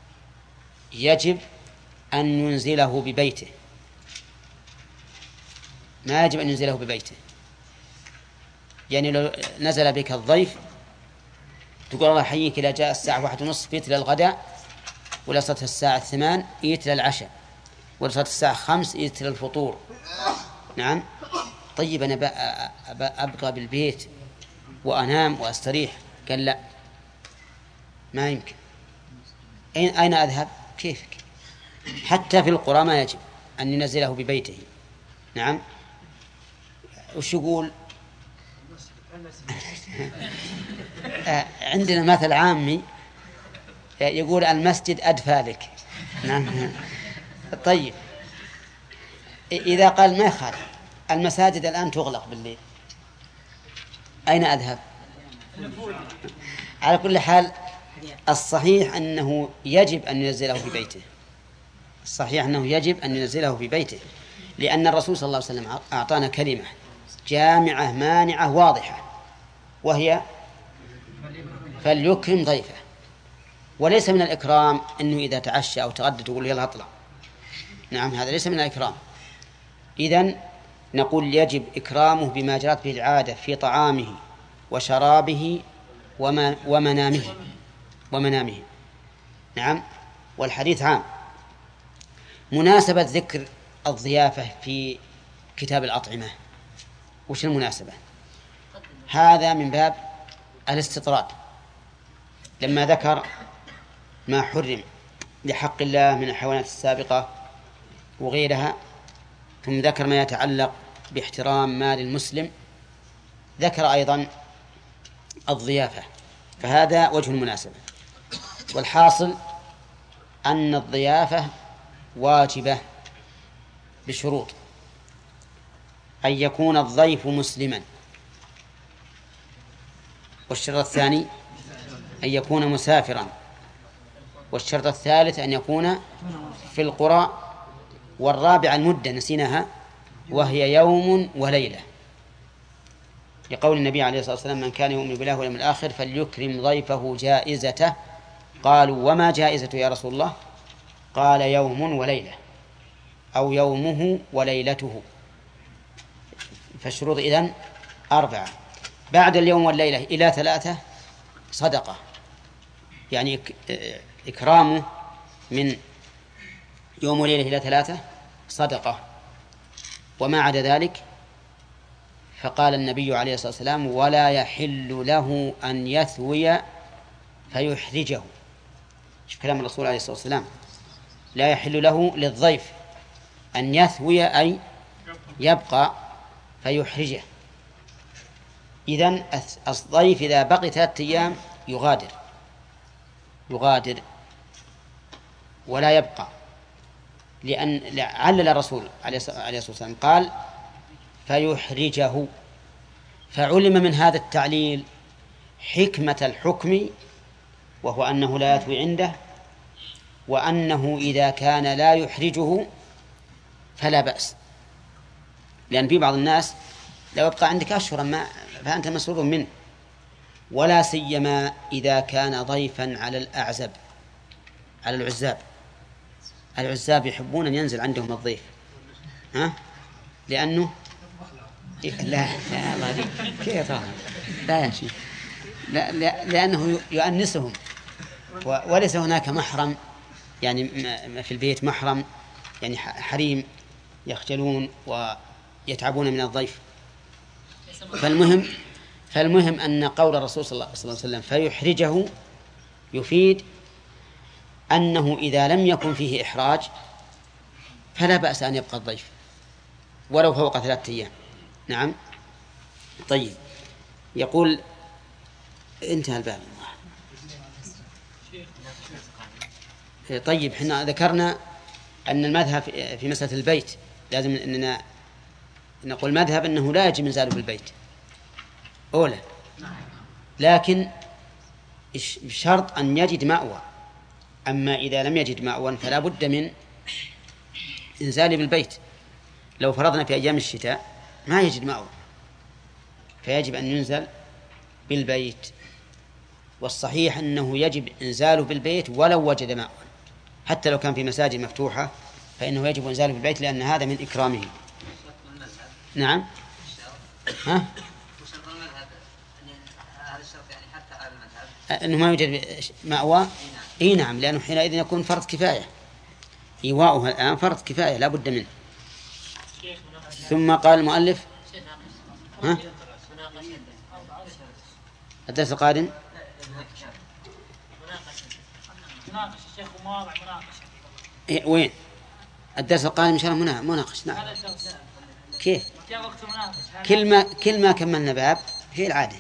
يجب أن ينزله ببيته. ما يجب أن ينزله ببيته. يعني لو نزل بك الضيف تقول الله يحييك إذا جاء الساعة واحد ونصف يت للغداء، ولا صلت الساعة ثمان يت للعشاء، ولا صلت الساعة خمس يت للفطور. نعم. طيب أنا أبقى بالبيت وأنام وأستريح. قال لا، ما يمكن. أين أذهب؟ كيفك؟ حتى في القرى ما يجب أن ينزله ببيته. نعم. وش يقول؟ عندنا مثل عامي يقول المسجد أدفى لك. نعم. طيب إذا قال ما يخالف، المساجد الآن تغلق بالليل، أين أذهب؟ على كل حال الصحيح أنه يجب أن ينزله في بيته. الصحيح أنه يجب أن ينزله في بيته، لأن الرسول صلى الله عليه وسلم أعطانا كلمة جامعة مانعة واضحة، وهي فليكرم ضيفه. وليس من الإكرام أنه إذا تعشى أو تغدى تقول يلا اطلع. نعم، هذا ليس من الإكرام. إذن نقول يجب إكرامه بما جرت به العادة في طعامه وشرابه ومنامه ومنامه. نعم. والحديث عام. مناسبة ذكر الضيافة في كتاب الأطعمة، وش المناسبة؟ هذا من باب الاستطراد، لما ذكر ما حرم لحق الله من الحيوانات السابقة وغيرها، ثم ذكر ما يتعلق باحترام مال المسلم، ذكر أيضا الضيافة، فهذا وجه المناسبة. والحاصل أن الضيافة واجبة بشروط: أن يكون الضيف مسلما، والشرط الثاني أن يكون مسافرا، والشرط الثالث أن يكون في القرى، والرابع المدة نسيناها وهي يوم وليلة، لقول النبي عليه الصلاة والسلام: من كان يؤمن بالله واليوم الآخر فليكرم ضيفه جائزته. قالوا: وما جائزته يا رسول الله؟ قال: يوم وليلة، أو يومه وليلته. فالشروط إذن أربعة. بعد اليوم والليلة إلى ثلاثة صدقة، يعني إكرامه من يوم وليلة إلى ثلاثة صدقة. وما عدا ذلك فقال النبي عليه الصلاة والسلام: ولا يحل له أن يثوي فيحرجه. شوف كلام الرسول عليه الصلاة والسلام: لا يحل له للضيف أن يثوي أي يبقى فيحرجه. إذن الضيف إذا بقي ثلاثة أيام يغادر يغادر ولا يبقى، لأن علل الرسول عليه الصلاة والسلام قال: فيحرجه. فعلم من هذا التعليل حكمة الحكم، وهو أنه لا يثوي عنده، وأنه إذا كان لا يحرجه فلا بأس، لأن في بعض الناس لو يبقى عندك أشهرا ما فأنت مسرور منه، ولا سيما إذا كان ضيفا على الأعزب، على العزاب. العزاب يحبون أن ينزل عندهم الضيف، ها؟ لأنه لا لا الله دي كيف لا يا شيخ لا, لا لأنه يؤنسهم، وليس هناك محرم، يعني في البيت محرم، يعني حريم يخجلون ويتعبون من الضيف. فالمهم فالمهم أن قول الرسول صلى الله عليه وسلم فيحرجه يفيد أنه إذا لم يكن فيه إحراج فلا بأس أن يبقى الضيف ولو فوق ثلاثة أيام. نعم. طيب، يقول انتهى الباب. طيب، حنا ذكرنا أن المذهب في مسألة البيت لازم أننا نقول مذهب أنه لا يجب إنزاله بالبيت أولا، لكن بشرط أن يجد مأوى. أما إذا لم يجد مأوى فلا بد من إنزاله بالبيت. لو فرضنا في أيام الشتاء ما يجد مأوى فيجب أن ينزل بالبيت، والصحيح أنه يجب إنزاله بالبيت ولو وجد مأوى، حتى لو كان في مساجد مفتوحة فإنه يجب إنزاله بالبيت، لأن هذا من إكرامه. نعم. ها؟ أنه ما يوجد مأوى. إيه نعم، لأنه حينئذ يكون فرض كفاية. إيواؤها الآن فرض كفاية لا بد منه. ثم قال المؤلف ها؟ الدرس القادم إيه وين الدرس القادم إن شاء الله مناقش. نعم. كيف كل ما كل ما كملنا باب هي العادة.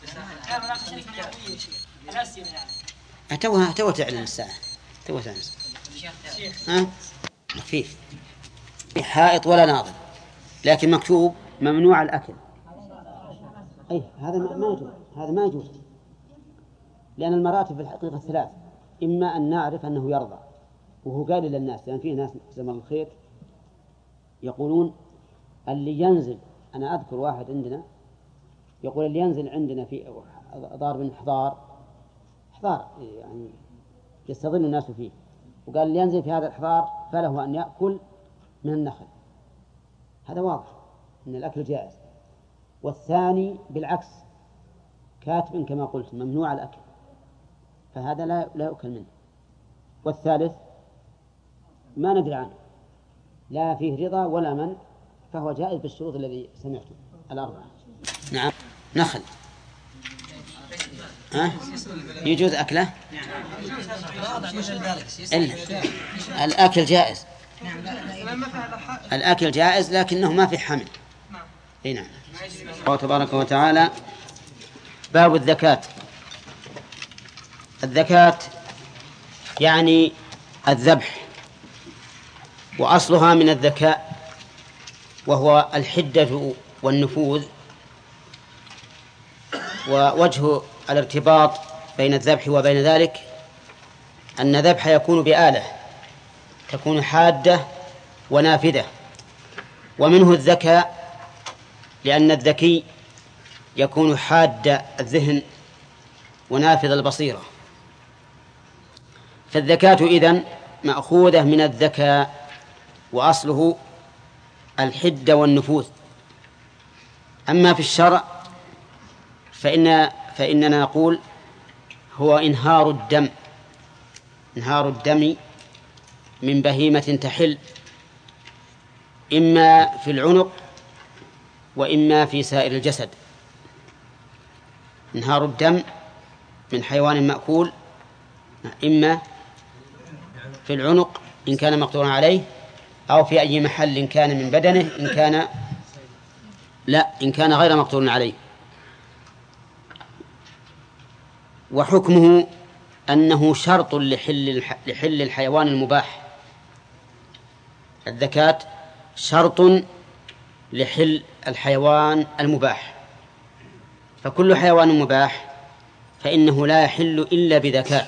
توها توها تعلم الساعة توها تعلم ها خفيف حائط ولا ناظر، لكن مكتوب ممنوع الأكل. أي هذا ما يجوز، هذا ما يجوز، لأن المراتب في الحقيقة ثلاث: إما أن نعرف أنه يرضى وهو قال للناس، لأن فيه ناس زمن الخير يقولون اللي ينزل، أنا أذكر واحد عندنا يقول اللي ينزل عندنا في دار من حضار حضار يعني يستظل الناس فيه، وقال اللي ينزل في هذا الحضار فله أن يأكل من النخل. هذا واضح أن الأكل جائز. والثاني بالعكس كاتب كما قلت ممنوع الأكل، فهذا لا لا يؤكل منه. والثالث ما ندري عنه، لا فيه رضا ولا من، فهو جائز بالشروط الذي سمعته الأربعة. نعم. نخل ها؟ يجوز أكله؟ الأكل جائز، الأكل جائز لكنه ما في حمل. اي نعم. الله تبارك وتعالى. باب الزكاة. الزكاة يعني الذبح، وأصلها من الذكاء، وهو الحدة والنفوذ. ووجه الارتباط بين الذبح وبين ذلك أن الذبح يكون بآلة تكون حادة ونافذة، ومنه الذكاء لأن الذكي يكون حاد الذهن ونافذ البصيرة. فالذكاة إذن مأخوذة من الذكاء، وأصله الحدة والنفوذ. أما في الشرع فإن فإننا نقول هو إنهار الدم، إنهار الدم من بهيمة تحل، إما في العنق وإما في سائر الجسد. إنهار الدم من حيوان مأكول إما في العنق إن كان مقدورا عليه، أو في أي محل إن كان من بدنه، إن كان لا إن كان غير مقدور عليه. وحكمه أنه شرط لحل لحل الحيوان المباح. الزكاة شرط لحل الحيوان المباح، فكل حيوان مباح فإنه لا يحل إلا بزكاة.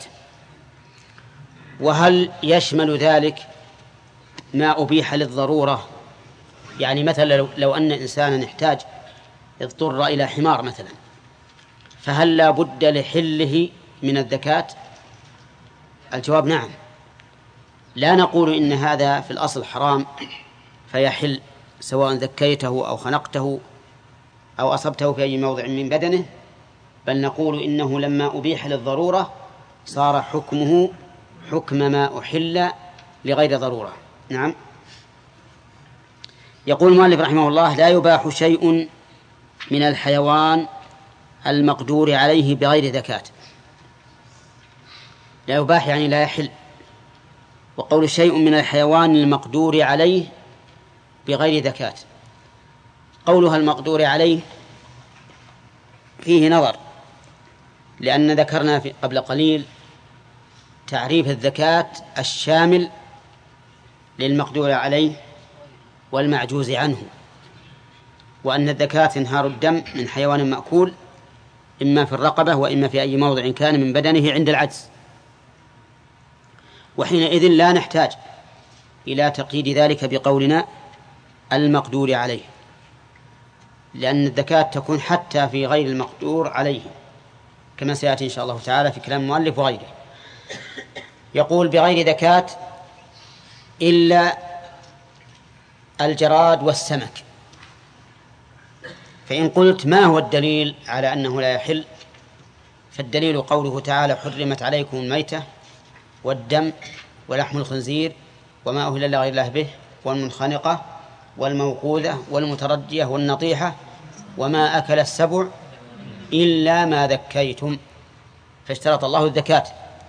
وهل يشمل ذلك ما أبيح للضرورة؟ يعني مثلا لو أن إنسانا احتاج اضطر إلى حمار مثلا، فهل لا بد لحله من الزكاة؟ الجواب نعم. لا نقول إن هذا في الأصل حرام فيحل سواء ذكيته أو خنقته أو أصبته في أي موضع من بدنه، بل نقول إنه لما أبيح للضرورة صار حكمه حكم ما أحل لغير ضرورة. نعم. يقول المؤلف رحمه الله: لا يباح شيء من الحيوان المقدور عليه بغير زكاة. لا يباح يعني لا يحل. وقول شيء من الحيوان المقدور عليه بغير زكاة، قولها المقدور عليه فيه نظر، لأن ذكرنا في قبل قليل تعريف الزكاة الشامل للمقدور عليه والمعجوز عنه، وأن الزكاة انهار الدم من حيوان مأكول إما في الرقبة وإما في أي موضع كان من بدنه عند العجز. وحينئذ لا نحتاج إلى تقييد ذلك بقولنا المقدور عليه، لأن الزكاة تكون حتى في غير المقدور عليه، كما سيأتي إن شاء الله تعالى في كلام المؤلف وغيره. يقول بغير زكاة إلا الجراد والسمك. فإن قلت ما هو الدليل على أنه لا يحل؟ فالدليل قوله تعالى: حرمت عليكم الميتة والدم ولحم الخنزير وما أهل لغير الله به والمنخنقة والموقوذة والمتردية والنطيحة وما أكل السبع إلا ما ذكيتم. فاشترط الله الذكاة.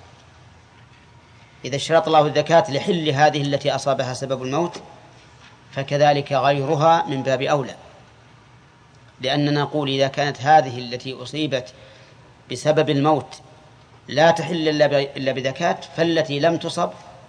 إذا اشترط الله الذكاة لحل هذه التي أصابها سبب الموت، فكذلك غيرها من باب أولى، لأننا نقول إذا كانت هذه التي أصيبت بسبب الموت لا تحل إلا بذكاة، فالتي لم تصب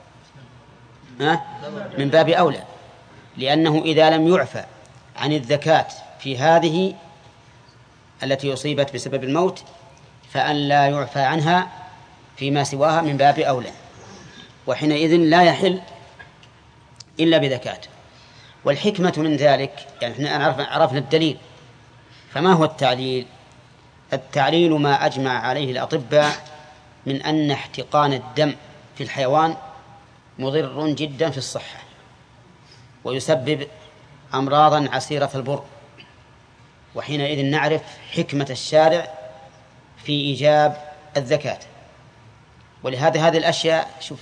من باب أولى، لأنه إذا لم يعفى عن الذكاة في هذه التي أصيبت بسبب الموت فأن لا يعفى عنها فيما سواها من باب أولى، وحينئذ لا يحل إلا بذكاة. والحكمة من ذلك، يعني احنا عرفنا الدليل، فما هو التعليل؟ التعليل ما أجمع عليه الأطباء من أن احتقان الدم في الحيوان مضر جدا في الصحة ويسبب أمراضا عسيرة البر، وحينئذ نعرف حكمة الشارع في إيجاب الزكاة. ولهذا هذه الأشياء شوف،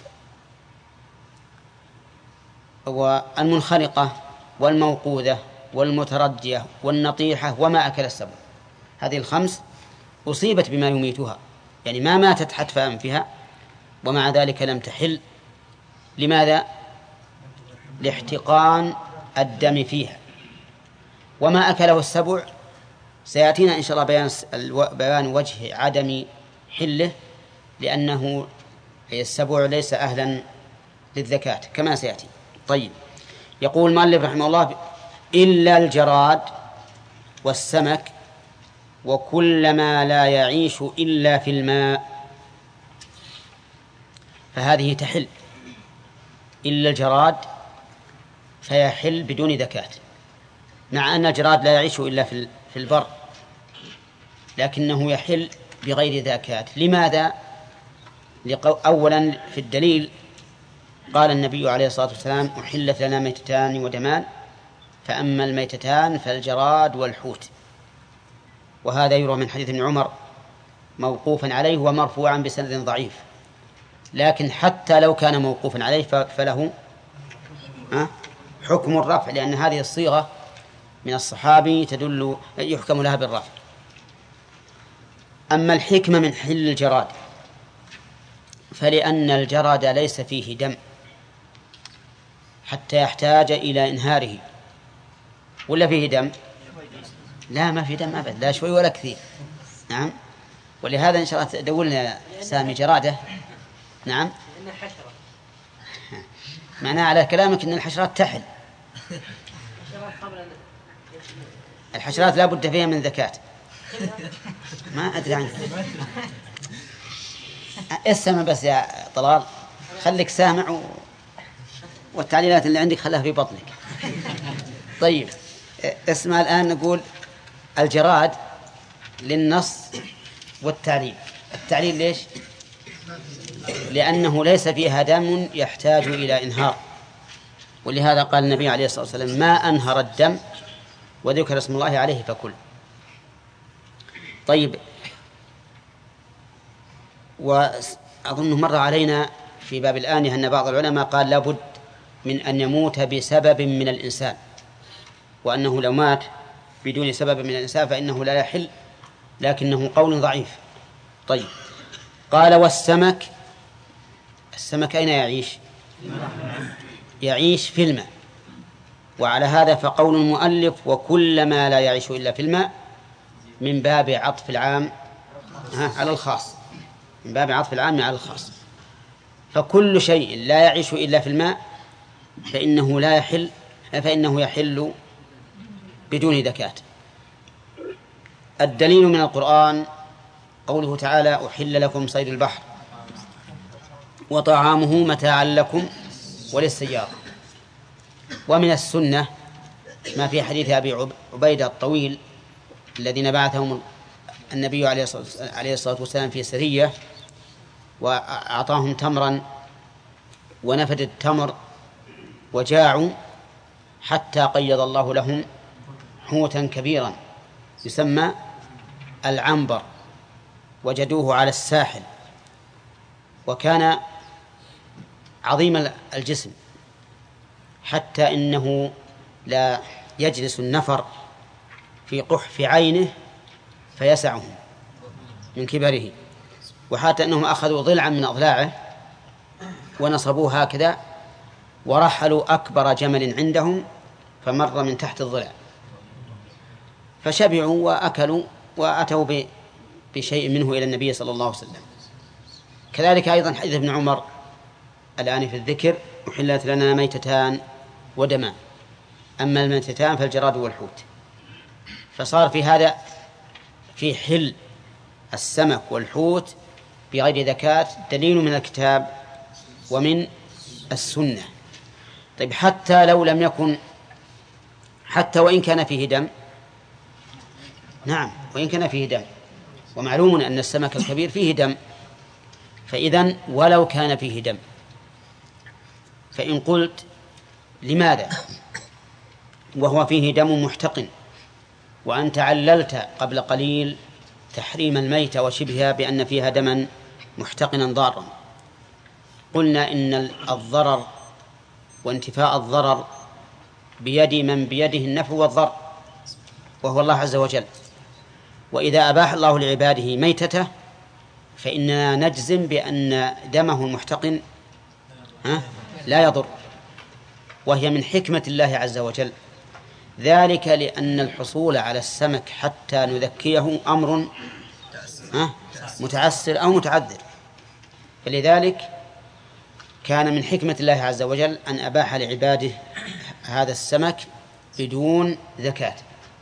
والمنخنقة والموقوذة والمتردية والنطيحة وما أكل السبع، هذه الخمس أصيبت بما يميتها، يعني ما ماتت حتف أنفها، ومع ذلك لم تحل. لماذا؟ لاحتقان الدم فيها. وما أكله السبع سيأتينا إن شاء الله بيان بيان وجه عدم حله، لأنه السبع ليس أهلا للذكاة كما سيأتي. طيب، يقول المؤلف رحمه الله: إلا الجراد والسمك وكل ما لا يعيش إلا في الماء، فهذه تحل. إلا الجراد فيحل بدون ذكاة، مع أن الجراد لا يعيش إلا في البر، لكنه يحل بغير ذكاة. لماذا؟ أولا في الدليل قال النبي عليه الصلاة والسلام: أحلت لنا ميتتان ودمان، فأما الميتتان فالجراد والحوت. وهذا يروى من حديث ابن عمر موقوفا عليه ومرفوعا بسند ضعيف، لكن حتى لو كان موقوفا عليه فله حكم الرفع، لأن هذه الصيغة من الصحابي تدل يحكم لها بالرفع. أما الحكمة من حل الجراد فلأن الجراد ليس فيه دم حتى يحتاج إلى إنهاره، ولا فيه دم؟ لا، ما فيه دم أبدا، لا شوي ولا كثير. نعم، ولهذا إن شاء الله تدولنا سامي جرادة. نعم، معناه على كلامك أن الحشرات تحل. الحشرات لا بد فيها من ذكاة. ما أدري عنك، اسمع بس يا طلال، خليك سامع و... والتعليلات اللي عندك خلها في بطنك. طيب، اسمع الآن. نقول الجراد للنص والتعليل. التعليل ليش؟ لأنه ليس فيها دم يحتاج إلى إنهار، ولهذا قال النبي عليه الصلاة والسلام: ما أنهر الدم وذكر اسم الله عليه فكل. طيب، وأظنه مر علينا في باب الآنية أن بعض العلماء قال لابد من أن يموت بسبب من الإنسان، وأنه لو مات بدون سبب من الإنسان فإنه لا يحل، لكنه قول ضعيف. طيب، قال: والسمك، السمك أين يعيش؟ يعيش في الماء. وعلى هذا فقول المؤلف: وكل ما لا يعيش إلا في الماء، من باب عطف العام على الخاص، من باب عطف العام على الخاص. فكل شيء لا يعيش إلا في الماء فإنه لا يحل، فإنه يحل بدون ذكاة. الدليل من القرآن قوله تعالى: أحل لكم صيد البحر وطعامه متاعا لكم وللسيارة. ومن السنة ما في حديث أبي عبيدة الطويل الذين بعثهم النبي عليه الصلاة والسلام في سرية وأعطاهم تمرا ونفد التمر وجاعوا حتى قيض الله لهم حوتا كبيرا يسمى العنبر، وجدوه على الساحل، وكان عظيم الجسم حتى إنه لا يجلس النفر في قحف عينه فيسعه من كبره، وحتى أنهم أخذوا ضلعا من أضلاعه ونصبوه هكذا ورحلوا أكبر جمل عندهم فمر من تحت الضلع، فشبعوا وأكلوا وأتوا بشيء منه إلى النبي صلى الله عليه وسلم. كذلك أيضا حديث ابن عمر الآن في الذكر: أحلت لنا ميتتان ودمان، أما الميتتان فالجراد والحوت. فصار في هذا في حل السمك والحوت بغير زكاة دليل من الكتاب ومن السنة. طيب حتى لو لم يكن، حتى وإن كان فيه دم، نعم وإن كان فيه دم، ومعلوم أن السمك الكبير فيه دم، فإذن ولو كان فيه دم، فإن قلت لماذا وهو فيه دم محتقن وأنت عللت قبل قليل تحريم الميتة وشبهها بأن فيها دما محتقنا ضارا، قلنا إن الضرر وانتفاء الضرر بيد من بيده النفع والضر وهو الله عز وجل، وإذا أباح الله لعباده ميتته فإننا نجزم بأن دمه المحتقن لا يضر، وهي من حكمة الله عز وجل، ذلك لأن الحصول على السمك حتى نذكيه أمر متعسر أو متعذر، فلذلك كان من حكمة الله عز وجل أن أباح لعباده هذا السمك بدون زكاة.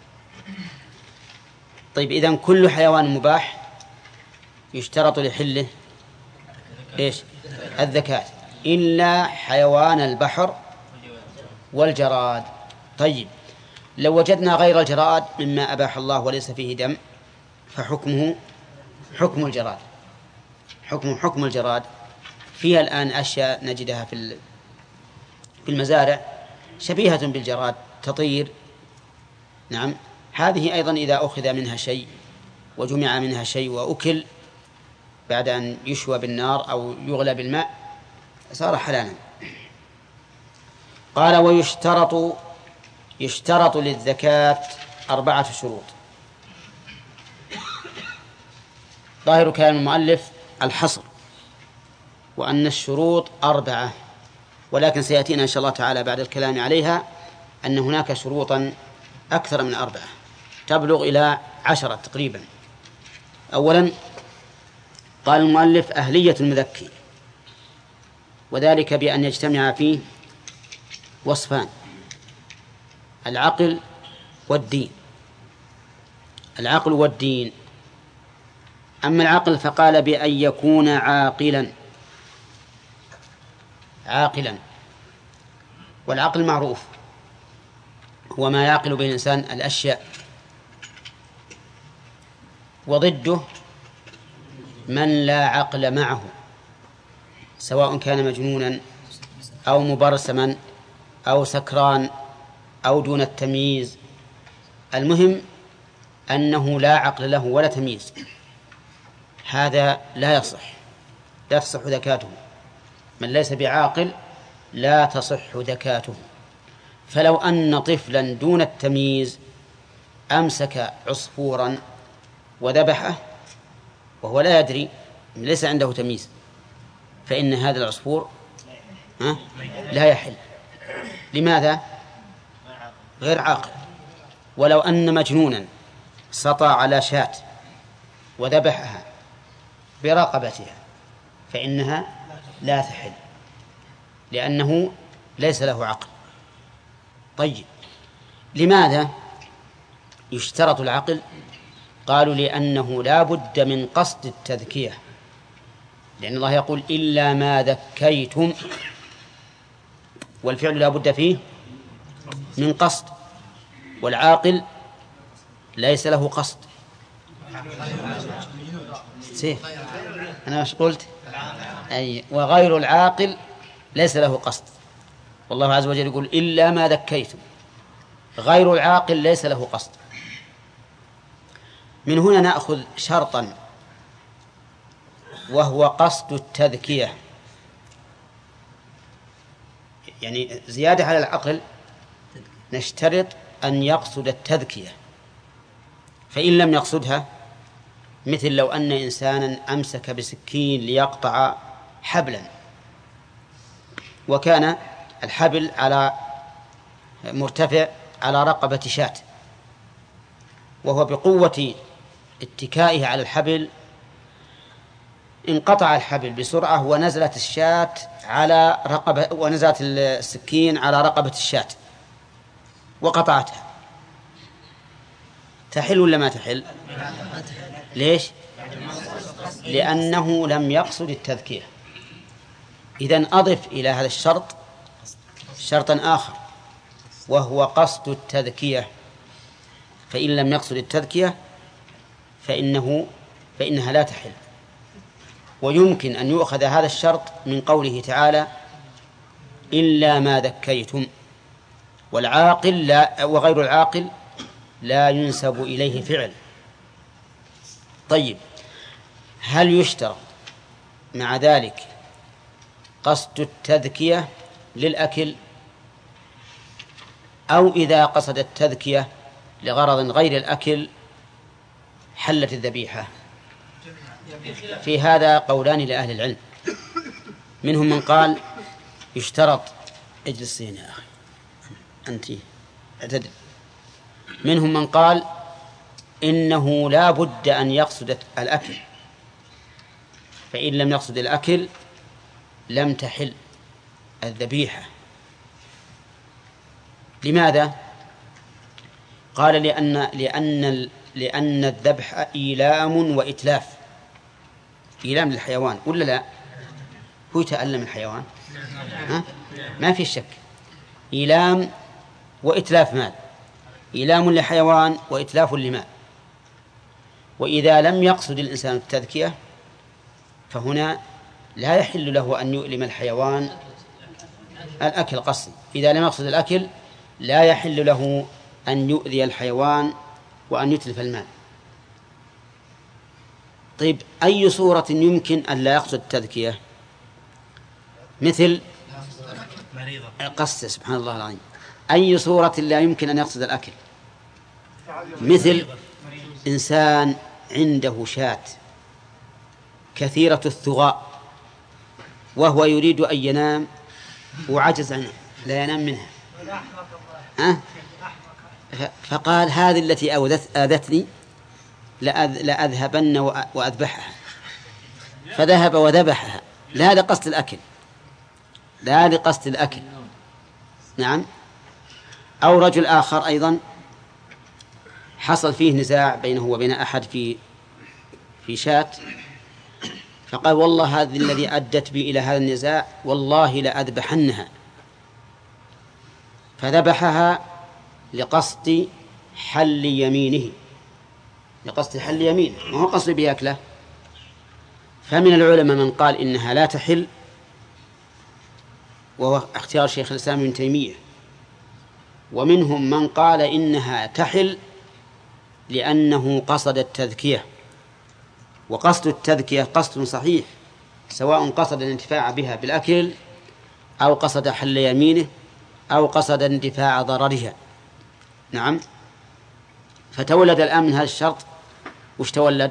طيب إذن كل حيوان مباح يشترط لحله إيش؟ الزكاة، إلا حيوان البحر والجراد. طيب لو وجدنا غير الجراد مما أباح الله وليس فيه دم فحكمه حكم الجراد، حكم حكم الجراد. فيها الآن أشياء نجدها في في المزارع شبيهة بالجراد تطير، نعم، هذه أيضا إذا أخذ منها شيء وجمع منها شيء وأكل بعد أن يشوى بالنار أو يغلى بالماء صار حلالا. قال: ويشترط يشترط للزكاة أربعة شروط. ظاهر كلام المؤلف الحصر، وأن الشروط أربعة، ولكن سيأتينا إن شاء الله تعالى بعد الكلام عليها أن هناك شروطا أكثر من أربعة تبلغ إلى عشرة تقريبا. أولا قال المؤلف: أهلية المذكي، وذلك بأن يجتمع فيه وصفان: العقل والدين. العقل والدين. أما العقل فقال بأن يكون عاقلا عاقلا والعقل معروف هو ما يعقل به الإنسان الأشياء، وضده من لا عقل معه، سواء كان مجنونا أو مبرسما أو سكران أو دون التمييز، المهم أنه لا عقل له ولا تمييز، هذا لا يصح لا تصح زكاته. من ليس بعاقل لا تصح زكاته. فلو أن طفلا دون التمييز أمسك عصفورا وذبحه وهو لا يدري، ليس عنده تمييز، فإن هذا العصفور ها لا يحل. لماذا؟ غير عاقل. ولو أن مجنونا سطى على شاة وذبحها برقبتها فإنها لا تحل، لأنه ليس له عقل. طيب لماذا يشترط العقل؟ قالوا: لأنه لا بد من قصد التذكية، لأن الله يقول: إلا ما ذكيتم، والفعل لا بد فيه من قصد، والعاقل ليس له قصد. سيف أنا مش قلت أي وغير العاقل ليس له قصد، والله عز وجل يقول: إلا ما ذكيتم، غير العاقل ليس له قصد. من هنا نأخذ شرطا وهو قصد التذكية، يعني زيادة على العقل نشترط أن يقصد التذكية، فإن لم يقصدها، مثل لو أن إنسانا أمسك بسكين ليقطع حبلا، وكان الحبل على مرتفع على رقبة شاة، وهو بقوة اتكائه على الحبل انقطع الحبل بسرعة ونزلت الشاة على رقبة ونزلت السكين على رقبة الشاة وقطعتها، تحل ولا ما تحل؟ ليش؟ لأنه لم يقصد التذكية. إذن أضف إلى هذا الشرط شرطا آخر وهو قصد التذكية، فإن لم يقصد التذكية فإنه فإنها لا تحل. ويمكن أن يؤخذ هذا الشرط من قوله تعالى إلا ما ذكيتم، والعاقل لا وغير العاقل لا ينسب إليه فعل. طيب، هل يشترط مع ذلك قصد التذكية للأكل، أو إذا قصد التذكية لغرض غير الأكل حلت الذبيحة؟ في هذا قولان لأهل العلم، منهم من قال يشترط اجلسين يا أخي أنت اعتدل، منهم من قال إنه لا بد أن يقصد الأكل، فإن لم يقصد الأكل لم تحل الذبيحة. لماذا؟ قال لأن لأن لأن الذبح إيلام وإتلاف، إيلام للحيوان ولا لا؟ هو يتألم الحيوان، ها؟ ما في شك، إيلام وإتلاف مال، إيلام لحيوان وإتلاف لمال. وإذا لم يقصد الإنسان التذكية فهنا لا يحل له أن يؤلم الحيوان الأكل قصد. إذا لم يقصد الأكل لا يحل له أن يؤذي الحيوان وأن يتلف المال. طيب، أي صورة يمكن أن لا يقصد التذكية؟ مثل قصد، سبحان الله العظيم، أي صورة لا يمكن أن يقصد الأكل؟ مثل إنسان عنده شاة كثيرة الثغاء وهو يريد أن ينام وعجز عنه لا ينام منها، أه؟ فقال هذه التي آذتني لأذهبن وأذبحها، فذهب وذبحها، لا لقصد الأكل، لا لقصد الأكل. نعم. أو رجل آخر أيضا حصل فيه نزاع بينه وبين أحد في في شاة، فقال والله هذا الذي أدت بي إلى هذا النزاع والله لأذبحنها، فذبحها لقصد حل يمينه، لقصد حل يمينه، ما هو قصد بيأكله. فمن العلماء من قال إنها لا تحل، وهو اختيار شيخ الإسلام ابن تيمية، ومنهم من قال إنها تحل لأنه قصد التذكية، وقصد التذكية قصد صحيح، سواء قصد الانتفاع بها بالأكل أو قصد حل يمينه أو قصد اندفاع ضررها. نعم. فتولد الآن من هذا الشرط وش تولد؟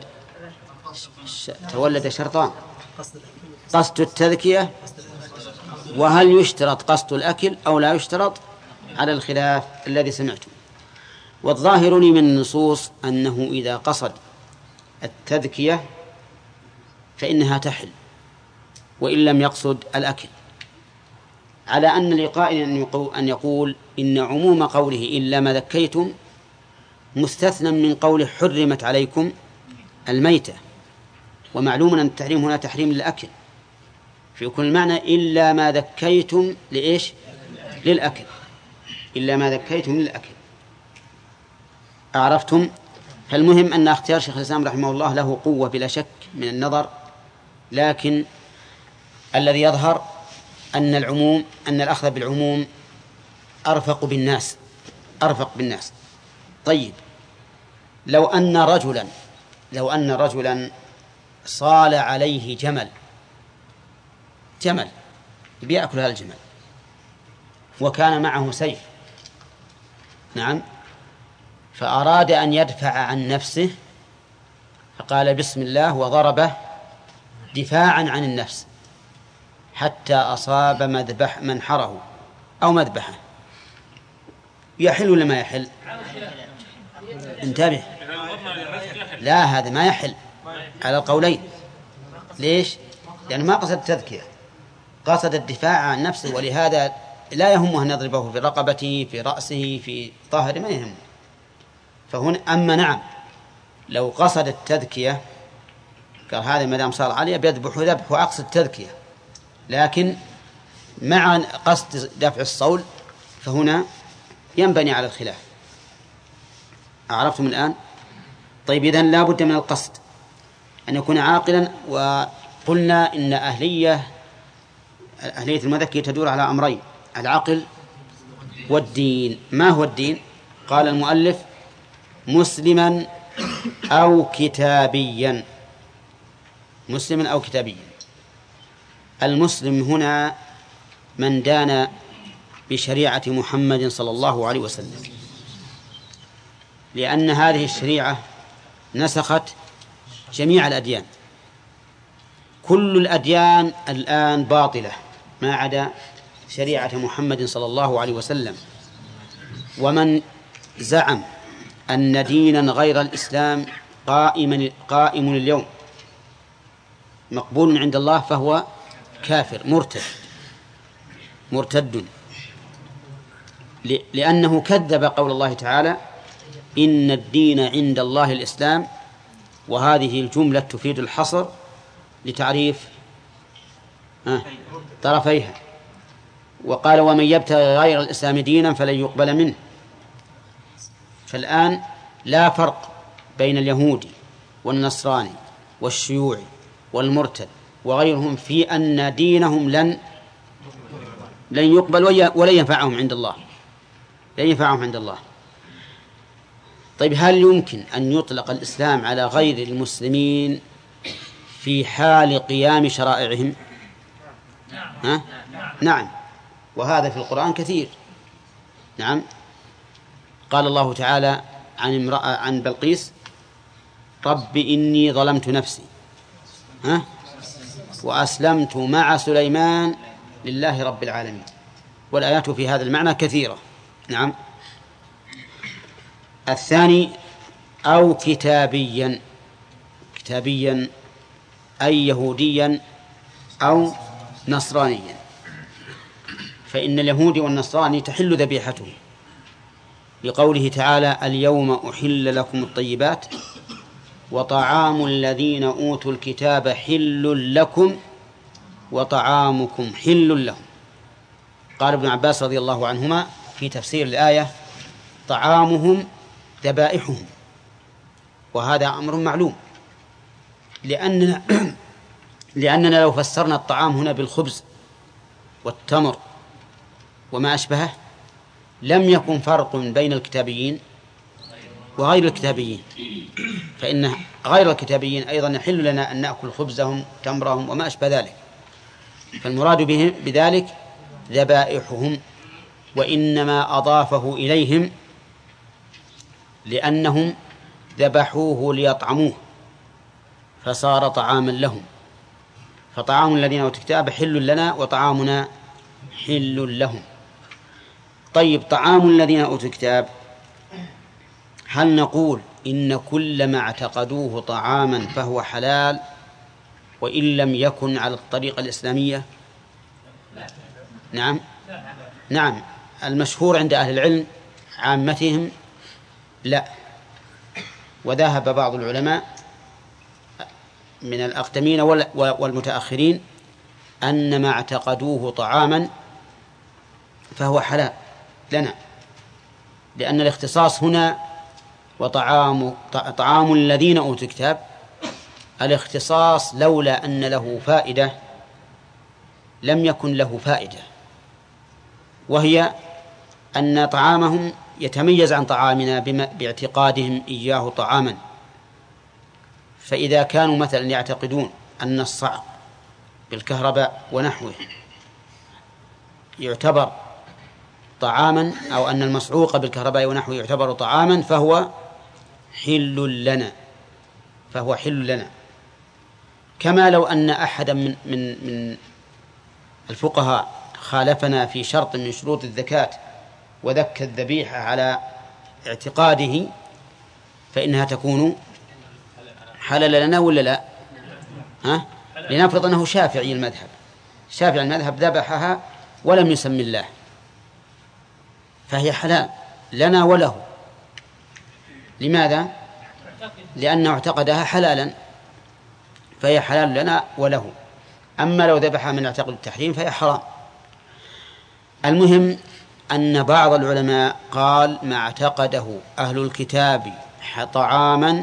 تولد شرطان: قصد التذكية، وهل يشترط قصد الأكل أو لا يشترط، على الخلاف الذي سمعته. والظاهر من النصوص أنه إذا قصد التذكية فإنها تحل وإن لم يقصد الأكل، على أن لقائل أن يقول إن عموم قوله إلا ما ذكيتم مستثنى من قوله حرمت عليكم الميتة، ومعلوم أن التحريم هنا تحريم للأكل، فيكون المعنى إلا ما ذكيتم لإيش؟ للأكل، إلا ما ذكيتم للأكل. أعرفتم؟ فالمهم أن اختيار شيخ الإسلام رحمه الله له قوة بلا شك من النظر، لكن الذي يظهر أن العموم أن الأخذ بالعموم أرفق بالناس، أرفق بالناس. طيب، لو أن رجلا لو أن رجلا صال عليه جمل جمل بيأكل هذا الجمل وكان معه سيف، نعم، فأراد أن يدفع عن نفسه فقال بسم الله وضربه دفاعا عن النفس حتى أصاب مذبح منحره أو مذبحه، يحل ولا ما يحل؟ انتبه، لا هذا ما يحل على القولين. ليش؟ لأنه ما قصد التذكية، قصد الدفاع عن نفسه، ولهذا لا يهمه أن يضربه في رقبته في رأسه في ظهره، ما يهمه. فهنا أما نعم لو قصد التذكية قال هذا ما دام صار عليه بيذبح ذبح وأقصد التذكية، لكن مع قصد دفع الصول فهنا ينبني على الخلاف. عرفتم الآن؟ طيب إذن لا بد من القصد أن يكون عاقلا. وقلنا إن أهلية أهلية المذكي تدور على أمرين: العقل والدين. ما هو الدين؟ قال المؤلف مسلما أو كتابيا. مسلما أو كتابيا. المسلم هنا من دان بشريعة محمد صلى الله عليه وسلم، لأن هذه الشريعة نسخت جميع الأديان. كل الأديان الآن باطلة ما عدا شريعة محمد صلى الله عليه وسلم. ومن زعم أن دينا غير الإسلام قائم قائم اليوم مقبول عند الله فهو كافر مرتد مرتد لأنه كذب قول الله تعالى إن الدين عند الله الإسلام، وهذه الجملة تفيد الحصر لتعريف طرفيها. وقال ومن يبتغي غير الإسلام دينا فلن يقبل منه. فالآن لا فرق بين اليهودي والنصراني والشيوعي والمرتد وغيرهم في أن دينهم لن لن يقبل ولا ينفعهم عند الله لن ينفعهم عند الله. طيب هل يمكن أن يطلق الإسلام على غير المسلمين في حال قيام شرائعهم؟ ها؟ نعم، وهذا في القرآن كثير. نعم، قال الله تعالى عن امرأة عن بلقيس رب إني ظلمت نفسي ها؟ وأسلمت مع سليمان لله رب العالمين. والآيات في هذا المعنى كثيرة. نعم. الثاني أو كتابيا. كتابيا أي يهوديا أو نصرانيا، فإن اليهودي والنصراني تحل ذبيحته لقوله تعالى اليوم أحل لكم الطيبات وطعام الذين أوتوا الكتاب حل لكم وطعامكم حل لهم. قال ابن عباس رضي الله عنهما في تفسير الآية طعامهم ذبائحهم، وهذا أمر معلوم، لأننا لأننا لو فسرنا الطعام هنا بالخبز والتمر وما أشبهه لم يكن فرق بين الكتابيين وغير الكتابيين، فإن غير الكتابيين أيضا يحل لنا أن نأكل خبزهم تمرهم وما أشبه ذلك. فالمراد بهم بذلك ذبائحهم، وإنما أضافه إليهم لأنهم ذبحوه ليطعموه فصار طعاما لهم. فطعام الذين أوتوا الكتاب حل لنا وطعامنا حل لهم. طيب طعام الذين أوتوا الكتاب، هل نقول إن كل ما اعتقدوه طعاما فهو حلال وإن لم يكن على الطريقة الإسلامية؟ نعم نعم المشهور عند أهل العلم عامتهم لا. وذهب بعض العلماء من الأقدمين والمتأخرين أن ما اعتقدوه طعاما فهو حلال لنا، لأن الاختصاص هنا وطعام طعام الذين أوتوا الكتاب الاختصاص لولا أن له فائدة لم يكن له فائدة، وهي أن طعامهم يتميز عن طعامنا باعتقادهم إياه طعاما، فإذا كانوا مثلا يعتقدون أن الصعق بالكهرباء ونحوه يعتبر طعاما، أو أن المصعوق بالكهرباء ونحوه يعتبر طعاما، فهو حل لنا فهو حل لنا كما لو أن أحدا من من من الفقهاء خالفنا في شرط من شروط الزكاة وذكى الذبيحة على اعتقاده، فإنها تكون حلال لنا ولا لا؟ ها؟ لنفرض أنه شافعي المذهب شافعي المذهب ذبحها ولم يسمي الله، فهي حلال لنا وله. لماذا؟ لأنه اعتقدها حلالا، فهي حلال لنا وله. أما لو ذبحها من اعتقد التحريم فهي حرام. المهم أن بعض العلماء قال ما اعتقده أهل الكتاب طعاما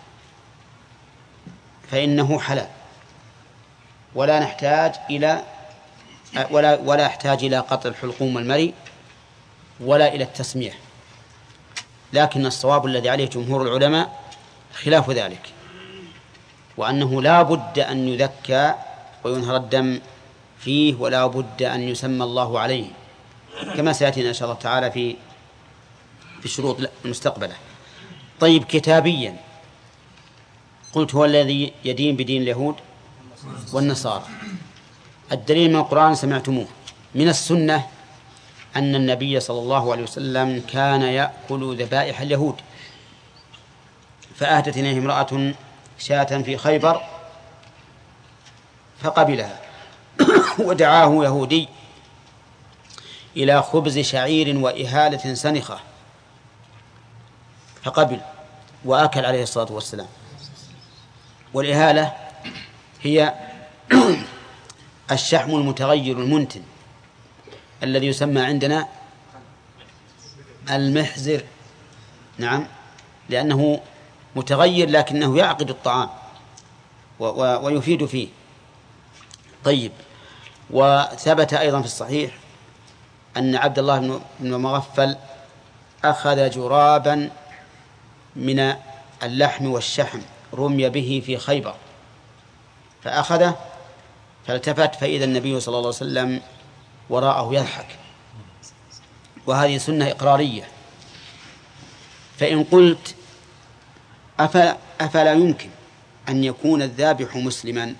فإنه حلال، ولا نحتاج إلى ولا ولا يحتاج إلى قطع الحلقوم والمري ولا إلى التسمية. لكن الصواب الذي عليه جمهور العلماء خلاف ذلك، وأنه لا بد أن يذكى وينهر الدم فيه، ولا بد أن يسمى الله عليه، كما سيأتينا إن شاء الله تعالى في في الشروط المستقبلة. طيب، كتابيا قلت هو الذي يدين بدين اليهود والنصارى. الدليل من القرآن سمعتموه. من السنة أن النبي صلى الله عليه وسلم كان يأكل ذبائح اليهود، فأهدت إليه امرأة شاة في خيبر فقبلها ودعاه يهودي إلى خبز شعير وإهالة سنخة فقبل وأكل عليه الصلاة والسلام. والإهالة هي الشحم المتغير المنتن الذي يسمى عندنا المحزر. نعم، لأنه متغير لكنه يعقد الطعام ويفيد فيه. طيب، وثبت أيضا في الصحيح أن عبد الله بن مغفل أخذ جرابا من اللحم والشحم رمي به في خيبر فأخذه فالتفت فإذا النبي صلى الله عليه وسلم وراءه يضحك، وهذه سنة إقرارية. فإن قلت أفلا يمكن أن يكون الذابح مسلما،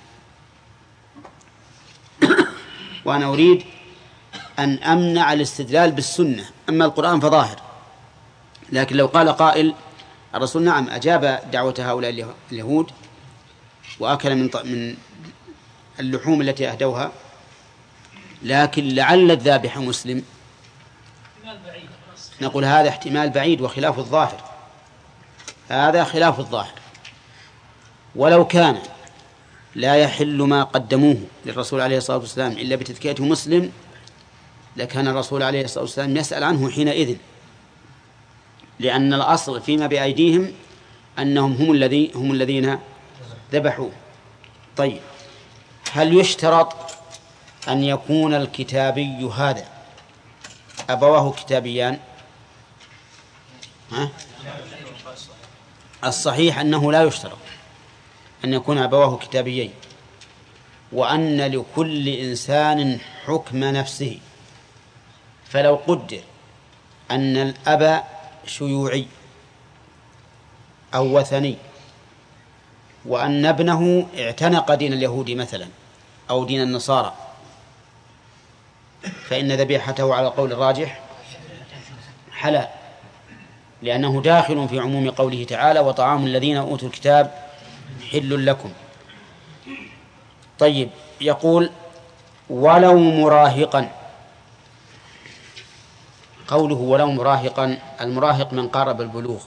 وأنا أريد أن أمنع الاستدلال بالسنة، أما القرآن فظاهر. لكن لو قال قائل الرسول نعم أجاب دعوة هؤلاء اليهود وأكل من من اللحوم التي أهدوها، لكن لعل الذابح مسلم، نقول هذا احتمال بعيد وخلاف الظاهر، هذا خلاف الظاهر. ولو كان لا يحل ما قدموه للرسول عليه الصلاة والسلام إلا بتذكيته مسلم، لكان الرسول عليه الصلاة والسلام يسأل عنه حينئذ، لأن الأصل فيما بأيديهم أنهم هم الذي هم الذين ذبحوه. طيب، هل يشترط أن يكون الكتابي هذا أبواه كتابيان؟ ها؟ الصحيح أنه لا يشترط أن يكون أبواه كتابيين، وأن لكل إنسان حكم نفسه. فلو قدر أن الأب شيوعي أو وثني، وأن ابنه اعتنق دين اليهود مثلا أو دين النصارى، فإن ذبيحته على القول الراجح حلال، لأنه داخل في عموم قوله تعالى وطعام الذين أوتوا الكتاب حل لكم. طيب، يقول ولو مراهقا. قوله ولو مراهقا، المراهق من قارب البلوغ،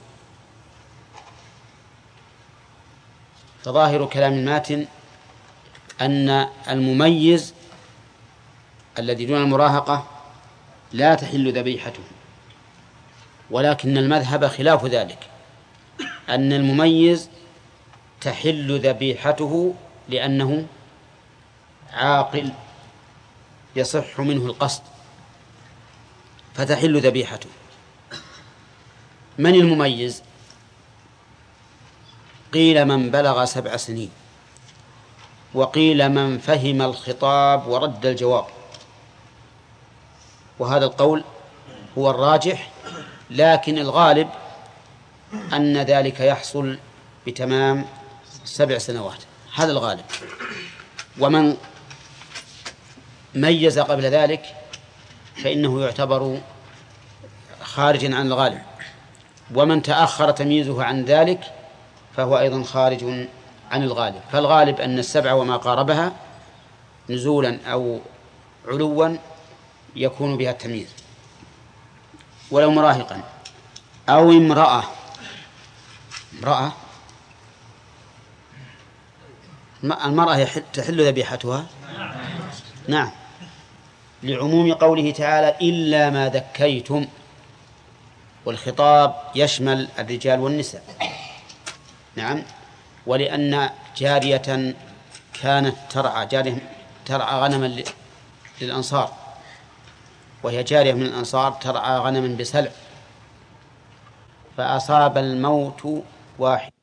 فظاهر كلام الماتن أن المميز الذي دون المراهقة لا تحل ذبيحته، ولكن المذهب خلاف ذلك، أن المميز تحل ذبيحته لأنه عاقل يصح منه القصد فتحل ذبيحته. من المميز؟ قيل من بلغ سبع سنين، وقيل من فهم الخطاب ورد الجواب، وهذا القول هو الراجح، لكن الغالب أن ذلك يحصل بتمام سبع سنوات، هذا الغالب. ومن ميز قبل ذلك فإنه يعتبر خارجا عن الغالب، ومن تأخر تمييزه عن ذلك فهو أيضا خارج عن الغالب. فالغالب أن السبع وما قاربها نزولا أو علوا يكون بها التمييز. ولو مراهقا أو امرأة، امرأة المرأة تحل ذبيحتها، نعم، لعموم قوله تعالى إلا ما ذكيتم، والخطاب يشمل الرجال والنساء، نعم. ولأن جارية كانت ترعى جارية ترعى غنما للأنصار، وهي جارية من الأنصار ترعى غنما بسلع، فأصاب الموت واحد